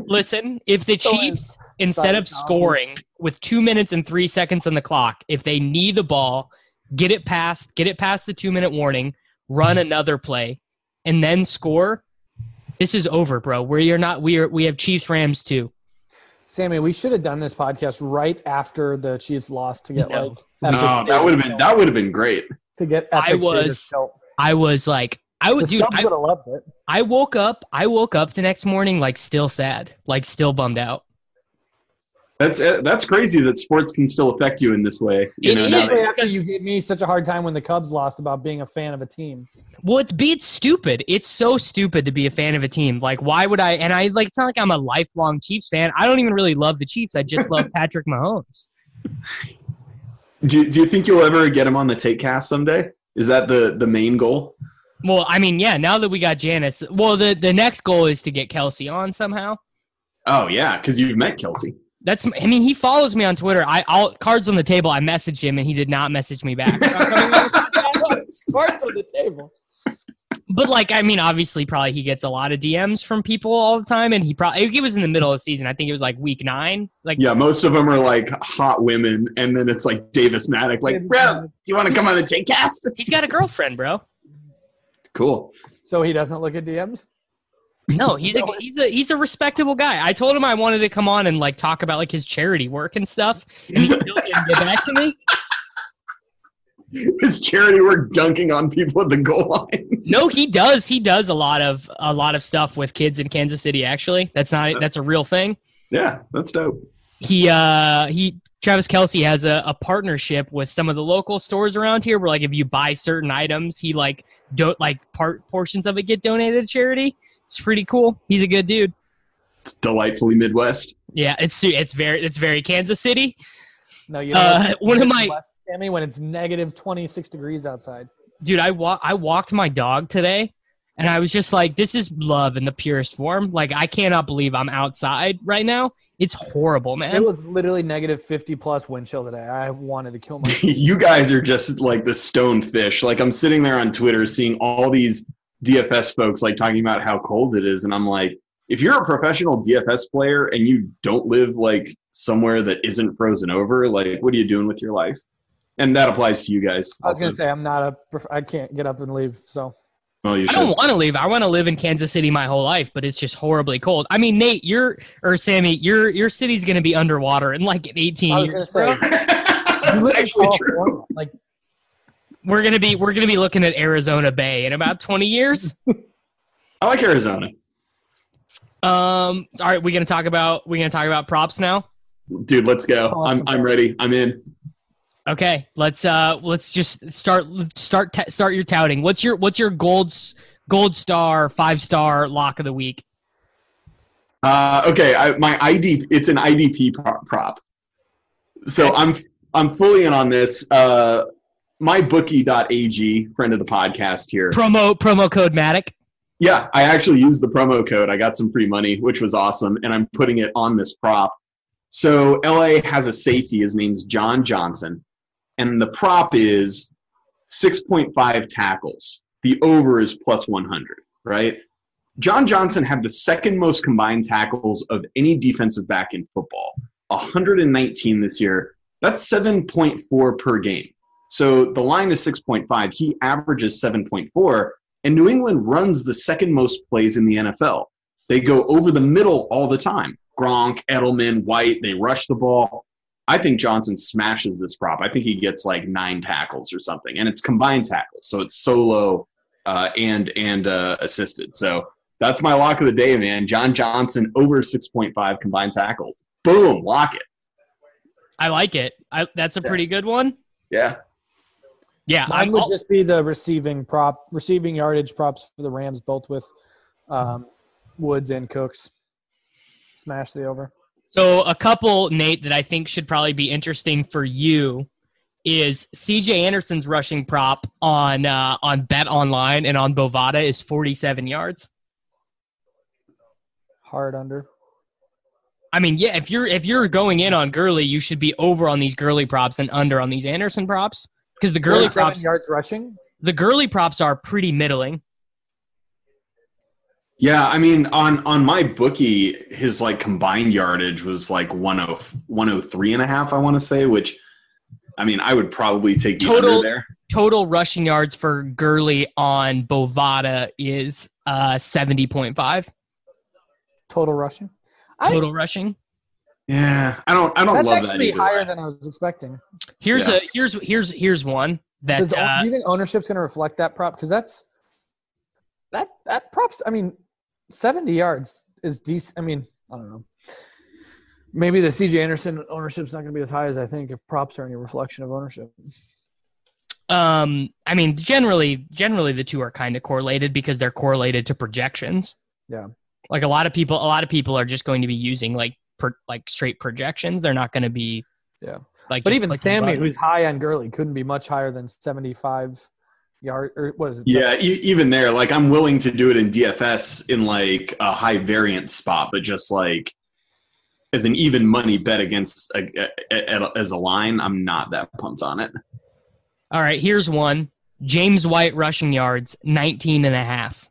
Listen, if the So Chiefs, instead of scoring with two minutes and three seconds on the clock, if they knee the ball, get it past, get it past the two-minute warning, run another play, and then score, this is over, bro. We are not. We are. We have Chiefs Rams too. Sammy, we should have done this podcast right after the Chiefs lost to get No. like. No, that would have been that would have been great. To get. I was. I was like, I would. The Dude, subs I, would have loved it. I woke up. I woke up the next morning like still sad, like still bummed out. That's that's crazy that sports can still affect you in this way. You It know, is. now that- Especially after you gave me such a hard time when the Cubs lost about being a fan of a team. Well, it's beats stupid. It's so stupid to be a fan of a team. Like, why would I? And I like. It's not like I'm a lifelong Chiefs fan. I don't even really love the Chiefs. I just love Patrick Mahomes. do, do you think you'll ever get him on the Take Cast someday? Is that the the main goal? Well, I mean, yeah. Now that we got Janice, well, the the next goal is to get Kelsey on somehow. Oh yeah, because you've met Kelsey. That's. I mean, he follows me on Twitter. I I'll cards on the table. I messaged him and he did not message me back. Cards on the table. But like, I mean, obviously, probably he gets a lot of D Ms from people all the time, and he probably he was in the middle of the season. I think it was like week nine. Like, Yeah, most of them are like hot women, and then it's like Davis Maddock, like, bro, do you want to come on the Take Cast? he's got a girlfriend, bro. Cool. So he doesn't look at D Ms? No, he's a he's a he's a respectable guy. I told him I wanted to come on and like talk about like his charity work and stuff, and he still didn't get back to me. His charity work dunking on people at the goal line. No, he does. He does a lot of a lot of stuff with kids in Kansas City. Actually, that's not that's a real thing. Yeah, that's dope. He uh he Travis Kelce has a, a partnership with some of the local stores around here where like if you buy certain items, he like don't like part portions of it get donated to charity. It's pretty cool. He's a good dude. It's delightfully Midwest. Yeah, it's it's very it's very Kansas City. No, you know. Uh, one of my Sammy, when it's negative twenty-six degrees outside. dude, I wa- I walked my dog today, and I was just like, this is love in the purest form. Like, I cannot believe I'm outside right now. It's horrible, man. It was literally negative fifty plus wind chill today. I wanted to kill myself. You guys are just like the stone fish. Like, I'm sitting there on Twitter seeing all these D F S folks like talking about how cold it is, and I'm like, if you're a professional D F S player and you don't live like somewhere that isn't frozen over, like, what are you doing with your life? And that applies to you guys. I was also. gonna say I'm not a. I can't get up and leave. So Well, you I should. don't want to leave. I want to live in Kansas City my whole life, but it's just horribly cold. I mean, Nate, you're or Sammy, your your city's gonna be underwater in like eighteen I was years. gonna say bro. That's actually true. Like We're gonna be we're gonna be looking at Arizona Bay in about twenty years. I like Arizona. Um, all right, we're gonna talk about we're gonna talk about props now. Dude, let's go. I'm I'm ready. I'm in. Okay, let's uh let's just start start t- start your touting. What's your what's your gold s- gold star five star lock of the week? Uh, okay, I, my I D it's an I D P pro- prop. So I'm I'm fully in on this. Uh, mybookie.ag, friend of the podcast here. Promo promo code Matic. Yeah, I actually used the promo code. I got some free money, which was awesome, and I'm putting it on this prop. So L A has a safety. His name's John Johnson, and the prop is six point five tackles. The over is plus one hundred, right? John Johnson had the second most combined tackles of any defensive back in football, one hundred nineteen this year. That's seven point four per game. So the line is six point five. He averages seven point four. And New England runs the second most plays in the N F L. They go over the middle all the time. Gronk, Edelman, White, they rush the ball. I think Johnson smashes this prop. I think he gets like nine tackles or something. And it's combined tackles. So it's solo uh, and and uh, assisted. So that's my lock of the day, man. John Johnson over six point five combined tackles. Boom, lock it. I like it. I, that's a pretty good one. Yeah. Yeah, mine I'm would all- just be the receiving prop, receiving yardage props for the Rams, both with um, Woods and Cooks. Smash the over. So a couple, Nate, that I think should probably be interesting for you is C J Anderson's rushing prop on uh, on Bet Online and on Bovada is forty-seven yards. Hard under. I mean, yeah, if you're if you're going in on Gurley, you should be over on these Gurley props and under on these Anderson props because the Gurley Seven props yards rushing. the Gurley props are pretty middling. Yeah, I mean, on on my bookie, his like combined yardage was like one oh three and a half, I want to say, which, I mean, I would probably take the total, under there. Total rushing yards for Gurley on Bovada is uh, seventy point five. Total rushing? Total I, rushing? Yeah, I don't I don't that's love that. That's actually higher than I was expecting. Here's yeah. a here's here's here's one that Does, uh, do you think ownership's going to reflect that prop? Because that's that that props. I mean, seventy yards is decent. I mean, I don't know. Maybe the C J Anderson ownership's not going to be as high as I think if props are any reflection of ownership. Um, I mean, generally, generally the two are kind of correlated because they're correlated to projections. Yeah, like a lot of people, a lot of people are just going to be using like per, like straight projections. They're not going to be, yeah. Like, but even Sammy, buttons. who's high on Gurley, couldn't be much higher than seventy-five yard or what is it? Yeah, e- even there, like I'm willing to do it in D F S in like a high variance spot, but just like as an even money bet against a, a, a, as a line, I'm not that pumped on it. All right, here's one. James White rushing yards, nineteen and a half.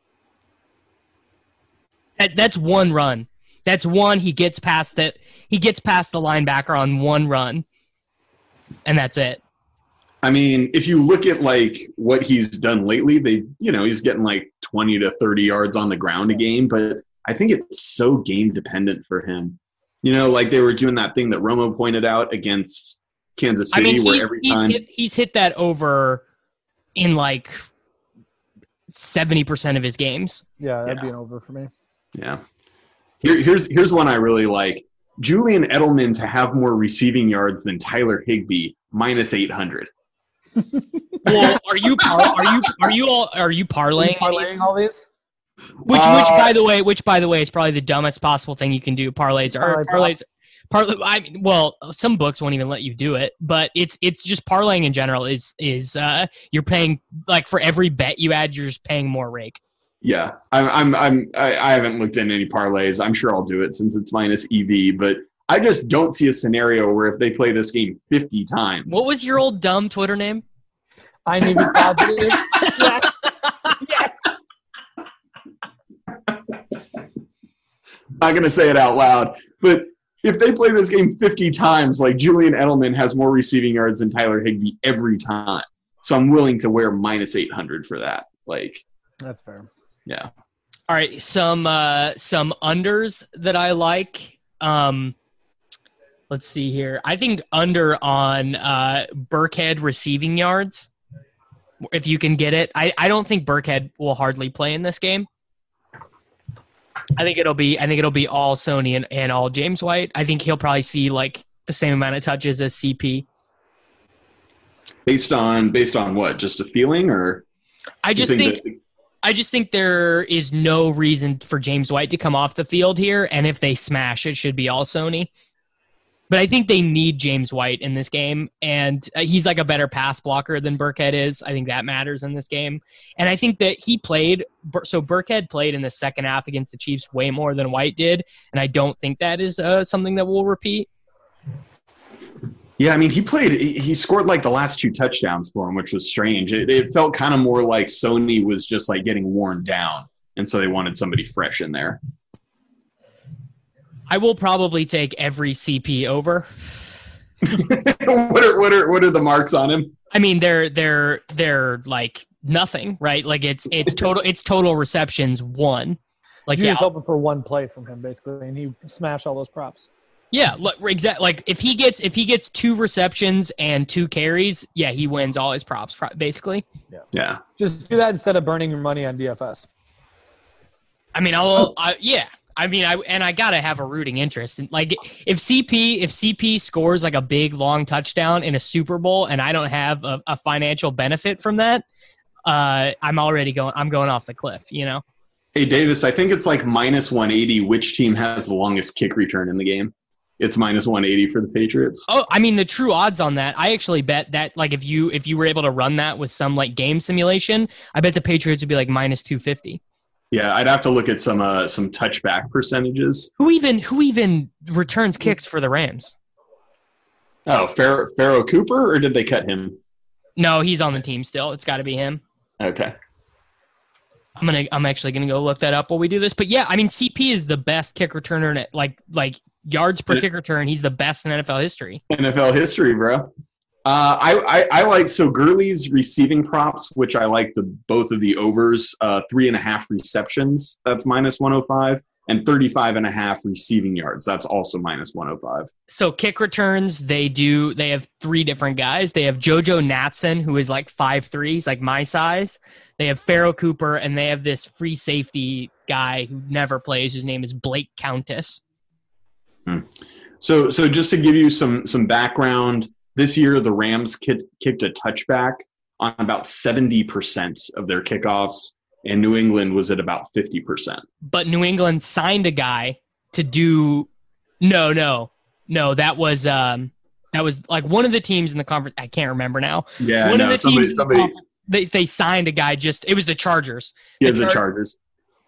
That, that's one run. That's one. He gets past that. He gets past the linebacker on one run, and that's it. I mean, if you look at like what he's done lately, they, you know, he's getting like twenty to thirty yards on the ground a game, but I think it's so game dependent for him. You know, like they were doing that thing that Romo pointed out against Kansas City, I mean, where every he's time hit, he's hit that over in like seventy percent of his games. Yeah, that'd yeah. be an over for me. Yeah. Here, here's here's one I really like. Julian Edelman to have more receiving yards than Tyler Higbee, minus eight hundred. Well, are you par- are you are you all are you parlaying are you parlaying all these? Which uh, which by the way, which by the way is probably the dumbest possible thing you can do. Parlays are Parlay parlays. Parlay. I mean, well, some books won't even let you do it, but it's it's just parlaying in general is is uh, you're paying like for every bet you add, you're just paying more rake. Yeah, I'm I'm I'm I, I haven't looked into any parlays. I'm sure I'll do it since it's minus E V, but I just don't see a scenario where if they play this game fifty times. What was your old dumb Twitter name? I need to be positive. Yes. Yes. Not going to say it out loud, but if they play this game fifty times, like Julian Edelman has more receiving yards than Tyler Higbee every time. So I'm willing to wear minus eight hundred for that. Like, that's fair. Yeah. All right, some uh, some unders that I like. Um, let's see here. I think under on uh, Burkhead receiving yards, if you can get it. I, I don't think Burkhead will hardly play in this game. I think it'll be I think it'll be all Sony and, and all James White. I think he'll probably see like the same amount of touches as C P. Based on based on what? Just a feeling, or I just think, think that- I just think there is no reason for James White to come off the field here, and if they smash, it should be all Sony. But I think they need James White in this game, and he's like a better pass blocker than Burkhead is. I think that matters in this game. And I think that he played – so Burkhead played in the second half against the Chiefs way more than White did, and I don't think that is uh, something that will repeat. Yeah, I mean, he played – he scored like the last two touchdowns for him, which was strange. It, it felt kind of more like Sony was just like getting worn down, and so they wanted somebody fresh in there. I will probably take every C P over. what are what are what are the marks on him? I mean, they're they're they're like nothing, right? Like it's it's total it's total receptions one. Like You're yeah, just hoping for one play from him basically, and he smashed all those props. Yeah, look, exactly. Like if he gets if he gets two receptions and two carries, yeah, he wins all his props basically. Yeah, yeah. Just do that instead of burning your money on D F S. I mean, I'll I, yeah. I mean, I and I gotta have a rooting interest. And like, if C P if C P scores like a big long touchdown in a Super Bowl, and I don't have a, a financial benefit from that, uh, I'm already going. I'm going off the cliff. You know. Hey Davis, I think it's like minus one eighty. Which team has the longest kick return in the game? It's minus one eighty for the Patriots. Oh, I mean the true odds on that. I actually bet that like if you if you were able to run that with some like game simulation, I bet the Patriots would be like minus two fifty. Yeah, I'd have to look at some uh, some touchback percentages. Who even who even returns kicks for the Rams? Oh, Pharaoh, Pharaoh Cooper, or did they cut him? No, he's on the team still. It's got to be him. Okay. I'm gonna. I'm actually gonna go look that up while we do this. But yeah, I mean, C P is the best kick returner, in it, like like yards per kick return. He's the best in N F L history. N F L history, bro. Uh, I, I I like so Gurley's receiving props, which I like the both of the overs. Uh, three and a half receptions. That's minus one hundred five. And thirty-five and a half receiving yards. That's also minus one hundred five. So kick returns, they do. They have three different guys. They have JoJo Natson, who is like five three, he's like my size. They have Pharaoh Cooper, and they have this free safety guy who never plays, whose name is Blake Countess. Hmm. So, so just to give you some some background, this year the Rams kick, kicked a touchback on about seventy percent of their kickoffs. And New England was at about fifty percent. But New England signed a guy to do no, no, no. That was um, that was like one of the teams in the conference. I can't remember now. Yeah, one no, of the somebody, teams. somebody. The they they signed a guy. Just it was the Chargers. Yeah, the, the Char- Chargers.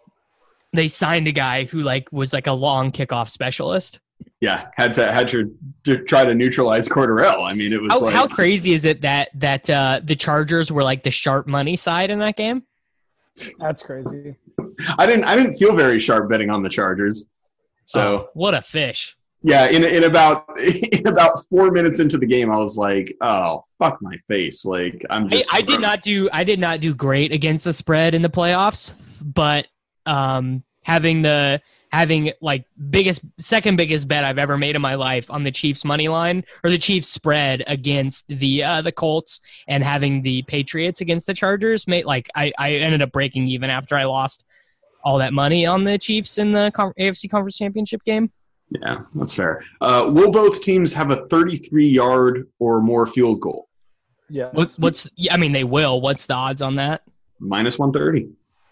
They signed a guy who like was like a long kickoff specialist. Yeah, had to had to, to try to neutralize Cordarrelle. I mean, it was how, like how crazy is it that that uh, the Chargers were like the sharp money side in that game? That's crazy. I didn't. I didn't feel very sharp betting on the Chargers. So oh, what a fish! Yeah, in in about in about four minutes into the game, I was like, "Oh, fuck my face!" Like I'm just. I, I did not do. I did not do great against the spread in the playoffs, but um, having the having like biggest second biggest bet I've ever made in my life on the Chiefs money line or the Chiefs spread against the uh, the Colts and having the Patriots against the Chargers made like I, I ended up breaking even after I lost all that money on the Chiefs in the A F C Conference Championship game. Yeah, that's fair. Uh, will both teams have a thirty-three yard or more field goal? Yeah. What, what's I mean they will. What's the odds on that? Minus one thirty.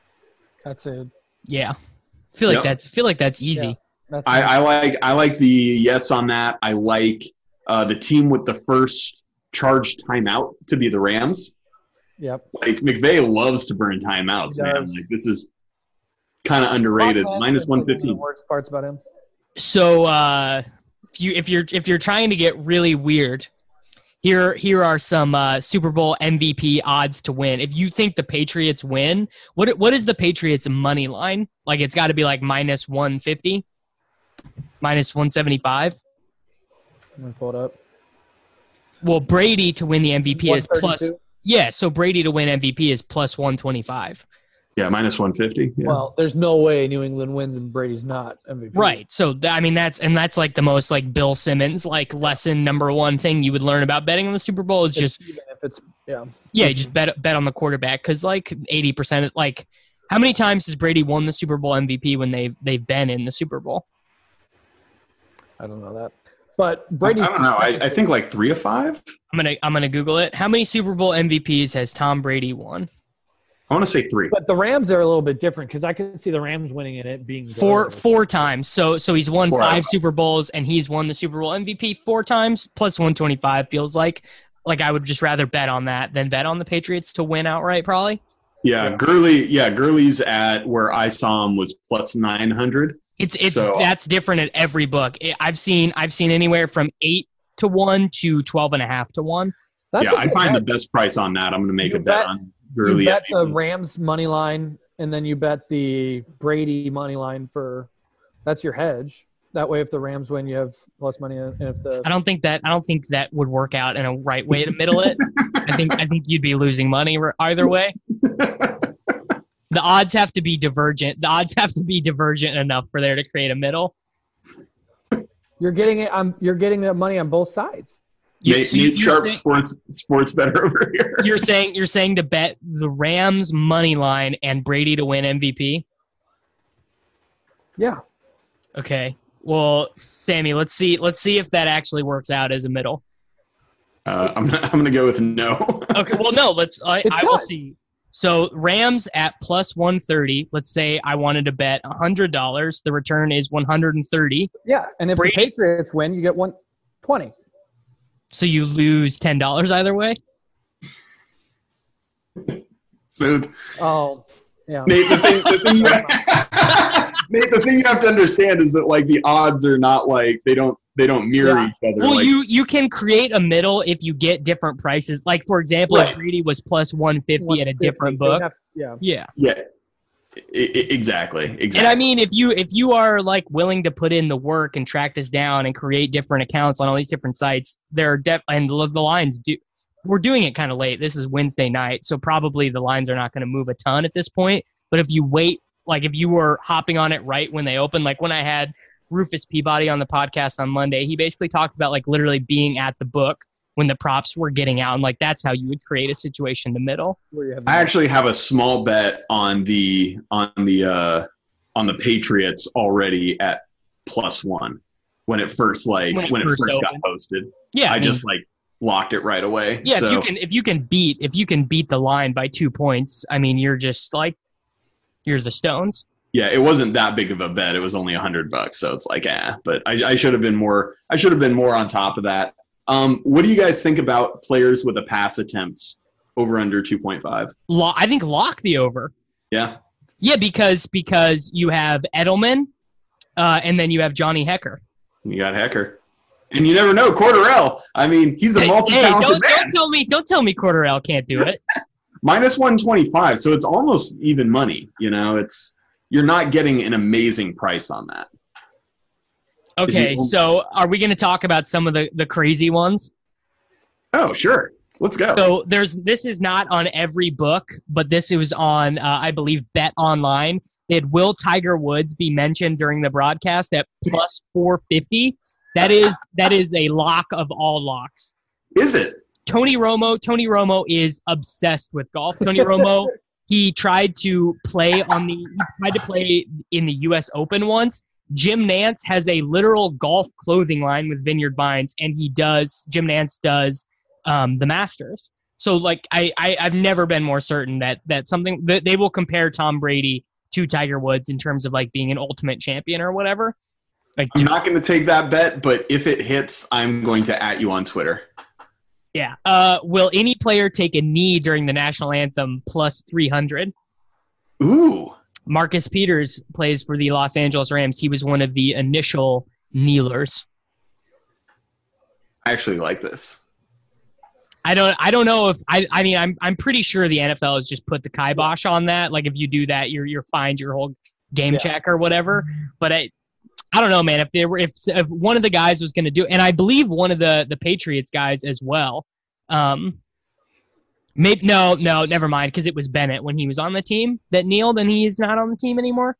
That's it. Yeah. I feel like Yep. that's I feel like that's easy. Yeah, that's I, I like I like the yes on that. I like uh, the team with the first charged timeout to be the Rams. Yep. Like McVay loves to burn timeouts, He man. does. Like this is kind of underrated. Brock Minus Lesnar one is one of fifteen. The worst parts about him. So uh, if you if you're if you're trying to get really weird, here here are some uh, Super Bowl M V P odds to win. If you think the Patriots win, what what is the Patriots money line? Like it's got to be like minus one fifty, minus one seventy five. I'm gonna pull it up. Well, Brady to win the M V P is plus. one thirty-two? Yeah, so Brady to win M V P is plus one twenty five. Yeah, minus one fifty. Yeah. Well, there's no way New England wins and Brady's not M V P. Right. So th- I mean that's and that's like the most like Bill Simmons like lesson number one thing you would learn about betting on the Super Bowl is It's just even if it's yeah. yeah, you just bet bet on the quarterback because like eighty percent of, like how many times has Brady won the Super Bowl M V P when they've they've been in the Super Bowl? I don't know that. But I, Brady's I don't know. I, I think like three of five. I'm gonna I'm gonna Google it. How many Super Bowl M V Ps has Tom Brady won? I want to say three. But the Rams are a little bit different because I can see the Rams winning and it being Four four times. So so he's won Four five out. Super Bowls and he's won the Super Bowl M V P four times plus one twenty-five feels like. Like I would just rather bet on that than bet on the Patriots to win outright probably. Yeah, Gurley. Yeah, Gurley's at where I saw him was plus nine hundred. It's it's So- that's different at every book. I- I've seen I've seen anywhere from eight to one to twelve and a half to one. That's Yeah, a I good find bet. the best price on that. I'm going to make You a bet, bet- on You Gurley. bet at the eight. Rams money line and then you bet the Brady money line for that's your hedge. That way, if the Rams win, you have plus money, and if the I don't think that I don't think that would work out in a right way to middle it. I think I think you'd be losing money r- either way. The odds have to be divergent. The odds have to be divergent enough for there to create a middle. you're getting it, I'm you're getting that money on both sides. You- Nate, so you- Nate you're Sharp, saying- sports sports better over here. You're saying you're saying to bet the Rams money line and Brady to win M V P. Yeah, Okay. Well, Sammy, let's see. Let's see if that actually works out as a middle. Uh, I'm gonna, I'm going to go with no. Okay. Well, no. Let's. I, It I will does. see. So Rams at plus one thirty. Let's say I wanted to bet a hundred dollars. The return is one hundred and thirty. yeah, and if Brady- the Patriots win, you get one twenty. So you lose ten dollars either way. Smooth. Oh, yeah. Nate, the thing, the thing you, Nate, the thing you have to understand is that like the odds are not like they don't they don't mirror Yeah. each other. Well, like, you you can create a middle if you get different prices. Like for example, Right. if Brady was plus one fifty at a different They would book. have- yeah, Yeah. yeah, I, I, exactly. Exactly. And I mean, if you if you are like willing to put in the work and track this down and create different accounts on all these different sites, there are def- and the lines do. We're doing it kind of late. This is Wednesday night, so probably the lines are not going to move a ton at this point. But if you wait, like if you were hopping on it right when they open, like when I had Rufus Peabody on the podcast on Monday, he basically talked about like literally being at the book when the props were getting out, and like that's how you would create a situation in the middle. I actually have a small bet on the on the uh, on the Patriots already at plus one when it first like when it when first, it first got posted. Yeah, I, I mean, just like locked it right away. Yeah, so. if you can if you can beat if you can beat the line by two points, I mean you're just like you're the Stones. Yeah, it wasn't that big of a bet. It was only a hundred bucks, so it's like ah. But I, I should have been more. I should have been more on top of that. Um, what do you guys think about players with a pass attempts over under two point five? Lo- I think lock the over. Yeah. Yeah, because because you have Edelman, uh, and then you have Johnny Hekker. You got Hekker, and you never know Cordarrelle. I mean, he's a multi-talented hey, don't, man. Don't tell me, don't tell me Cordarrelle can't do it. Minus one twenty-five, so it's almost even money. You know, it's you're not getting an amazing price on that. Okay, so are we going to talk about some of the, the crazy ones? Oh, sure. Let's go. So there's this is not on every book, but this was on, uh, I believe, Bet Online. They had Will Tiger Woods be mentioned during the broadcast at plus four fifty. That is that is a lock of all locks. Is it? Tony Romo. Tony Romo is obsessed with golf. Tony Romo, he tried to play on the he tried to play in the U S Open once. Jim Nance has a literal golf clothing line with Vineyard Vines, and he does, Jim Nance does um, the Masters. So, like, I, I, I've never been more certain that that something, that they will compare Tom Brady to Tiger Woods in terms of, like, being an ultimate champion or whatever. Like, I'm not going to take that bet, but if it hits, I'm going to at you on Twitter. Yeah. Uh, will any player take a knee during the national anthem plus three hundred? Ooh. Marcus Peters plays for the Los Angeles Rams. He was one of the initial kneelers. I actually like this. I don't. I don't know if. I. I mean, I'm. I'm pretty sure the N F L has just put the kibosh on that. Like, if you do that, you're you're fined your whole game yeah. check or whatever. But I. I don't know, man. If they were, if, if one of the guys was going to do, and I believe one of the the Patriots guys as well. Um. Maybe no, no, never mind, because it was Bennett when he was on the team that kneeled, and he's not on the team anymore.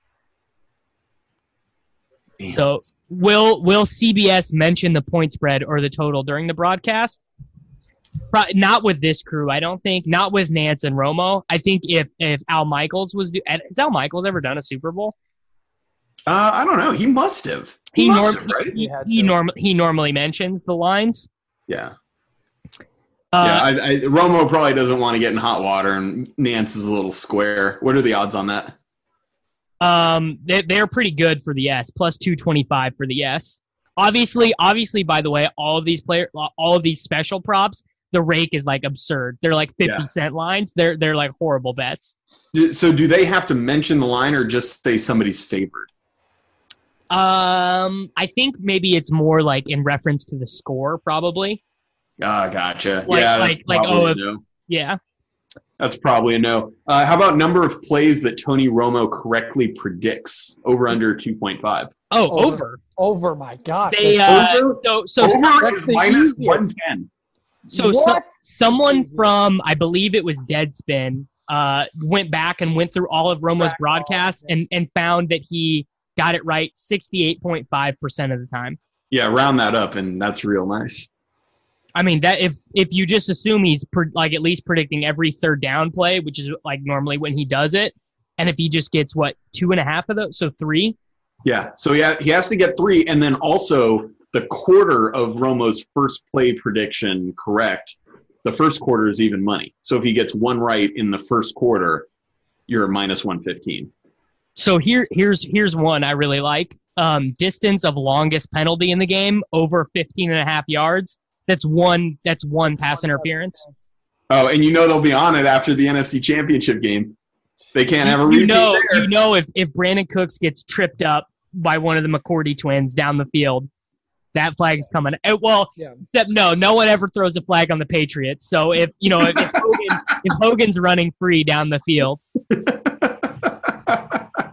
Damn. So will will C B S mention the point spread or the total during the broadcast? Pro- not with this crew, I don't think. Not with Nance and Romo. I think if if Al Michaels was do, has Al Michaels ever done a Super Bowl? Uh, I don't know. He must have. He, he must norm- have, right? He he, norm- he normally mentions the lines. Yeah. Uh, yeah, I, I, Romo probably doesn't want to get in hot water, and Nance is a little square. What are the odds on that? Um, they, they're pretty good for the yes, plus two twenty-five for the yes. Obviously, obviously, by the way, all of these player, all of these special props, the rake is like absurd. They're like fifty yeah. cent lines. They're they're like horrible bets. So, do they have to mention the line or just say somebody's favored? Um, I think maybe it's more like in reference to the score, probably. Ah, gotcha. Like, yeah, that's like, like oh, a no. yeah. That's probably a no. Uh, how about number of plays that Tony Romo correctly predicts over under two point five? Oh, over. over. Over, my God. They, uh, over so, so over is minus one ten. So, so someone from, I believe it was Deadspin, uh, went back and went through all of Romo's broadcasts and, and found that he got it right sixty-eight point five percent of the time. Yeah, round that up, and that's real nice. I mean, that if if you just assume he's per, like at least predicting every third down play, which is like normally when he does it, and if he just gets what two and a half of those, so three. Yeah, so yeah, he has to get three, and then also the quarter of Romo's first play prediction correct. The first quarter is even money. So if he gets one right in the first quarter, you're minus one fifteen. So here here's here's one I really like. Um, distance of longest penalty in the game over fifteen and a half yards. That's one. That's one pass interference. Oh, and you know they'll be on it after the N F C Championship game. They can't have a repeat you know, there. You know, if if Brandon Cooks gets tripped up by one of the McCourty twins down the field, that flag's coming. Well, yeah. Except no, no one ever throws a flag on the Patriots. So if you know if, if, Hogan, if Hogan's running free down the field,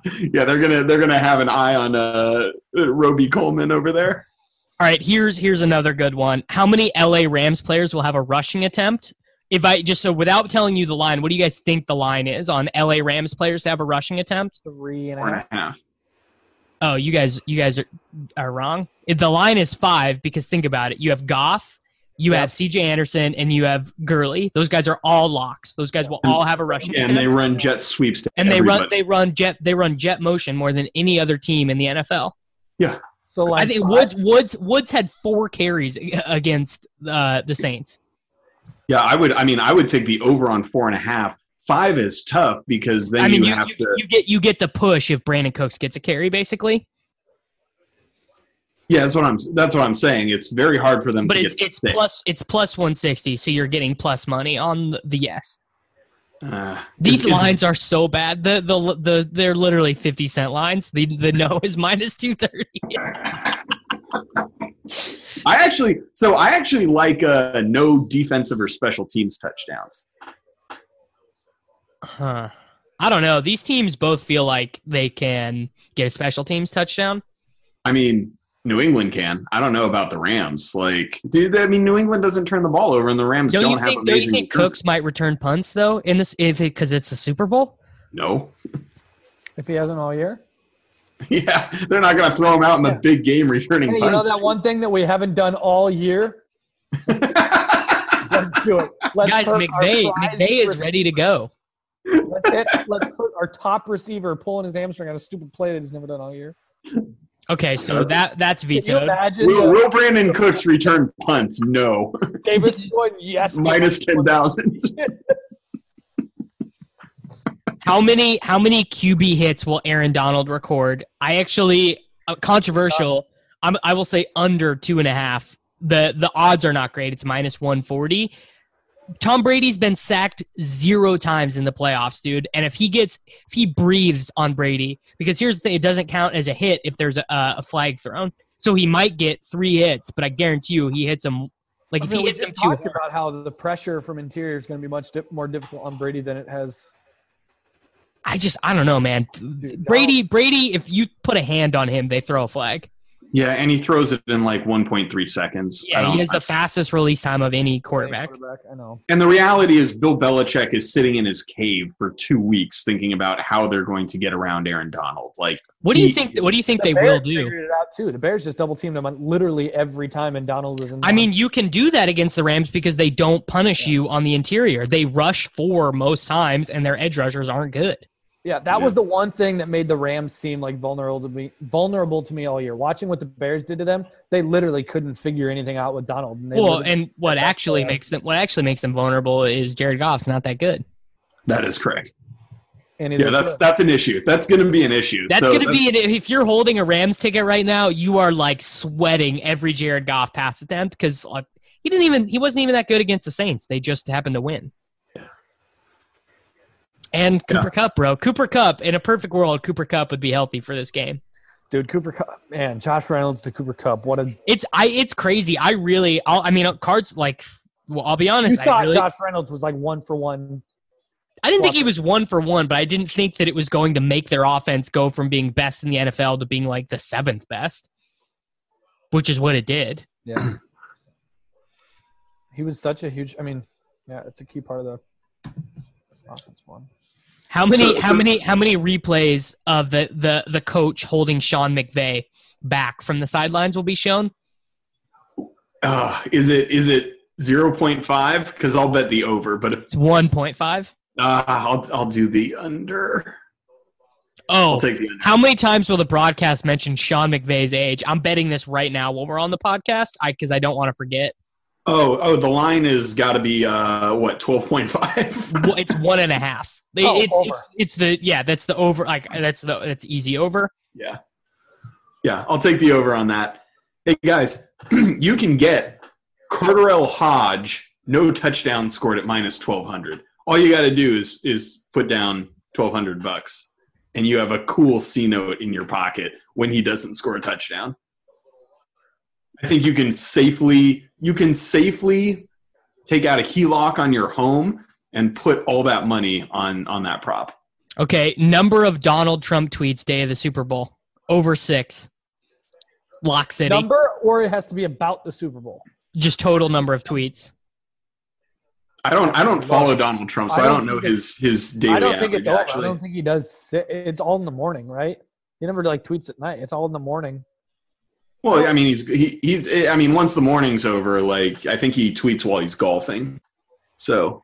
yeah, they're gonna they're gonna have an eye on uh, Roby Coleman over there. All right, here's here's another good one. How many L A Rams players will have a rushing attempt? If I just so without telling you the line, what do you guys think the line is on L A Rams players to have a rushing attempt? Three and a Four and half. a half. Oh, you guys, you guys are are wrong. If the line is five, because think about it, you have Goff, you Yep. have C J Anderson, and you have Gurley. Those guys are all locks. Those guys will all have a rushing And attempt. they run jet sweeps to and they everybody. run they run jet they run jet motion more than any other team in the N F L. Yeah. So like I think five- Woods Woods Woods had four carries against uh, the Saints. Yeah, I would. I mean, I would take the over on four and a half. Five is tough because then I mean, you, you, have you, to. you get you get the push if Brandon Cooks gets a carry, basically. Yeah, that's what I'm. That's what I'm saying. It's very hard for them But to it's get. it's six. plus it's plus one sixty, so you're getting plus money on the, the yes. Uh, These it's- it's- lines are so bad. The the the they're literally fifty cent lines. The the no is minus two thirty. I actually. So I actually like uh, no defensive or special teams touchdowns. Huh. I don't know. These teams both feel like they can get a special teams touchdown. I mean, New England can. I don't know about the Rams. Like, dude, I mean, New England doesn't turn the ball over, and the Rams Don't don't, you have think? amazing. Don't you think returns. Cooks might return punts though in this if because it's the Super Bowl? No. if he hasn't all year. Yeah, they're not going to throw him out in the Yeah. big game returning Hey, you know punts. that one thing that we haven't done all year? Let's do it. Let's Guys, hurt our McVay prize McVay is receiver. ready to go. Let's hit. Let's put our top receiver pulling his hamstring on a stupid play that he's never done all year. Okay, so that that's Can you vetoed. imagine Will, the- will Brandon Cooks return punts? No. Davis going yes Minus ten thousand. How many how many Q B hits will Aaron Donald record? I actually uh, controversial. I'm, I will say under two and a half. The the odds are not great. It's minus one forty. Tom Brady's been sacked zero times in the playoffs, dude. And if he gets if he breathes on Brady, because here's the thing, it doesn't count as a hit if there's a, a flag thrown. So he might get three hits, but I guarantee you he hits him. Like I if mean, he we hits him just too talked hard. about how the pressure from interior is going to be much di- more difficult on Brady than it has. I just I don't know, man. Dude, Brady Brady, if you put a hand on him, they throw a flag. Yeah, and he throws it in like one point three seconds. I Yeah, don't- he has the fastest release time of any quarterback. quarterback. I know. And the reality is Bill Belichick is sitting in his cave for two weeks thinking about how they're going to get around Aaron Donald. Like, What do you he- think? What do you think The they Bears will do? figured it out too. The Bears just double teamed him on literally every time, and Donald was in. I mean, you can do that against the Rams because they don't punish you on the interior. They rush four most times, and their edge rushers aren't good. yeah, that Yeah. was the one thing that made the Rams seem like vulnerable to me. Vulnerable to me all year. Watching what the Bears did to them, they literally couldn't figure anything out with Donald. And they Well, literally- and what that's actually why- makes them what actually makes them vulnerable is Jared Goff's not that good. that is correct. and he Yeah, looked that's good. that's an issue. That's going to be an issue. That's So going to be an, if you're holding a Rams ticket right now, you are like sweating every Jared Goff pass attempt because like, he didn't even he wasn't even that good against the Saints. They just happened to win. And Cooper Kupp, bro. Cooper Kupp, in a perfect world, Cooper Kupp would be healthy for this game. dude. Cooper Cup, man. Josh Reynolds to Cooper Cup. What a It's I. It's crazy. I really. I'll, I mean, cards like. Well, I'll be you honest. I thought really. Josh Reynolds was like one for one. I didn't think he was one for one, but I didn't think that it was going to make their offense go from being best in the N F L to being like the seventh best, which is what it did. Yeah, he was such a huge. I mean, yeah, it's a key part of the offense one. How many? So- how so- many? How many replays of the the the coach holding Sean McVay back from the sidelines will be shown? Uh, is it is it zero point five? Because I'll bet the over, but if It's one point five. uh, I'll I'll do the under. Oh, I'll take the under. how many times will the broadcast mention Sean McVay's age? I'm betting this right now while we're on the podcast, I because I don't want to forget. Oh oh, the line has got to be uh what twelve point five. Well, it's one and a half. They- Oh, it's, over. it's it's the yeah. That's the over. Like that's the that's easy over. Yeah. Yeah, I'll take the over on that. Hey, guys, you can get Carterell Hodge, no touchdown scored at minus twelve hundred. All you got to do is is put down twelve hundred bucks, and you have a cool C note in your pocket when he doesn't score a touchdown. I think you can safely you can safely take out a HELOC on your home and put all that money on on that prop. Okay, number of Donald Trump tweets day of the Super Bowl. Over six. Lock City. Number, or it has to be about the Super Bowl? Just total number of tweets. I don't. I don't follow Donald Trump, so I I don't, don't know think his his daily. I don't think it's average, over. I don't think he does. Sit, it's all in the morning, right? He never like tweets at night. It's all in the morning. Well, I mean, he's he, he's. I mean, once the morning's over, like I think he tweets while he's golfing. So.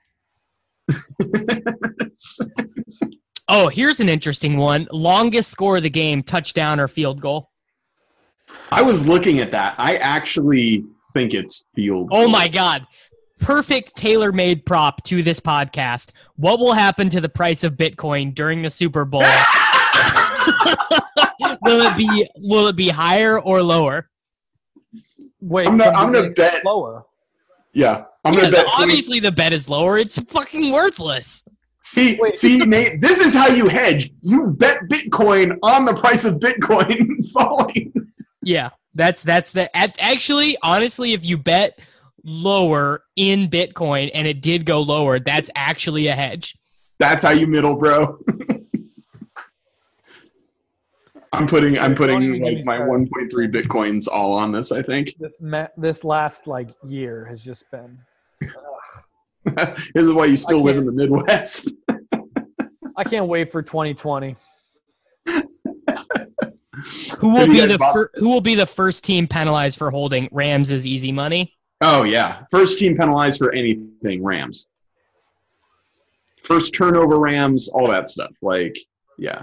Oh, here's an interesting one. Longest score of the game, touchdown or field goal. I was looking at that. I actually think it's field goal. Oh, my God. Perfect tailor-made prop to this podcast. What will happen to the price of Bitcoin during the Super Bowl? will it be will it be higher or lower? Wait, I'm, not, I'm gonna bet lower. Yeah, I'm yeah, gonna bet. Obviously, the bet is lower. It's fucking worthless. See, Wait. see, Nate, this is how you hedge. You bet Bitcoin on the price of Bitcoin falling. Yeah, that's that's the actually, honestly, if you bet lower in Bitcoin and it did go lower, that's actually a hedge. That's how you middle, bro. I'm putting I'm putting like my one point three Bitcoins all on this, I think. This ma- this last like year has just been this is why you still live in the Midwest. I can't wait for twenty twenty. Who will be the fir- who will be the first team penalized for holding Rams is easy money? Oh yeah, first team penalized for anything Rams. First turnover Rams, all that stuff. Like, yeah.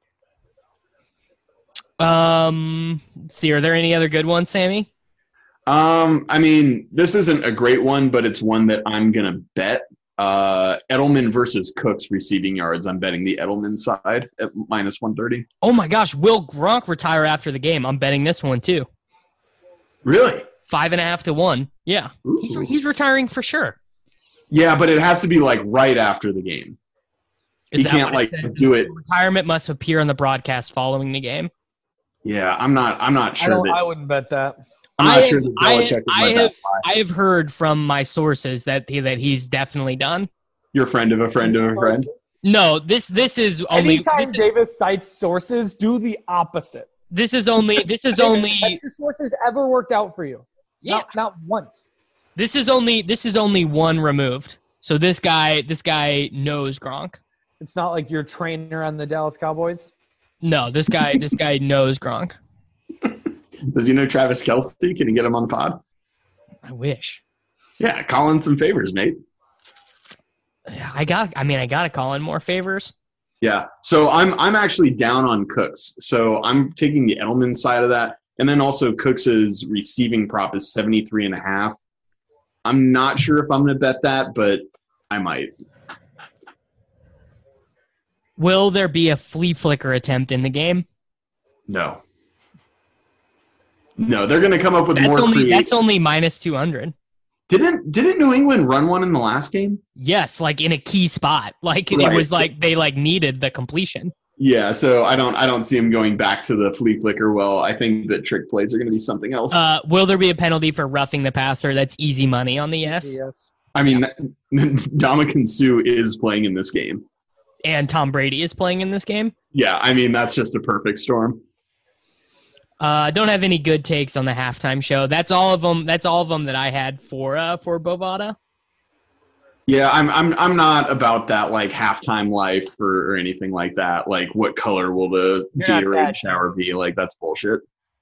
Um, let's see, are there any other good ones, Sammy? Um, I mean, this isn't a great one, but it's one that I'm gonna bet. Uh, Edelman versus Cooks receiving yards. I'm betting the Edelman side at minus one thirty. Oh my gosh, will Gronk retire after the game? I'm betting this one too. Really? Five and a half to one. Yeah, Ooh. he's he's retiring for sure. Yeah, but it has to be like right after the game. Is he that can't what like said? do it. Retirement must appear on the broadcast following the game. Yeah, I'm not. I'm not I, sure don't, that. I wouldn't bet that. I'm not I sure have, that I, Belichick would I let have that fly. I have heard from my sources that he, that he's definitely done. Your friend of a friend of a friend. No, this this is only Anytime this is, Davis cites sources, do the opposite. this is only this is only Have your sources ever worked out for you? yeah. Not, not once. This is only this is only one removed. So this guy this guy knows Gronk. It's not like your trainer on the Dallas Cowboys. No, this guy this guy knows Gronk. Does he know Travis Kelce? Can you get him on the pod? I wish. Yeah, call in some favors, mate. I got I mean I got to call in more favors. Yeah. So I'm I'm actually down on Cooks. So I'm taking the Edelman side of that. And then also Cooks's receiving prop is seventy-three and a half. I'm not sure if I'm going to bet that, but I might. Will there be a flea flicker attempt in the game? No. No, they're going to come up with That's more only creative. that's only minus two hundred. Didn't didn't New England run one in the last game? Yes, like in a key spot. Like Right. it was like they like needed the completion. Yeah, so I don't I don't see him going back to the flea flicker. Well, I think that trick plays are going to be something else. Uh, will there be a penalty for roughing the passer? That's easy money on the yes. Yes. I mean, Ndamukong Suh is playing in this game. And Tom Brady is playing in this game. Yeah, I mean that's just a perfect storm. Uh, don't have any good takes on the halftime show. That's all of them. That's all of them that I had for uh, for Bovada. Yeah, I'm I'm I'm not about that like halftime life or, or anything like that. Like, what color will the You're not Gatorade that shower be? Like, that's bullshit.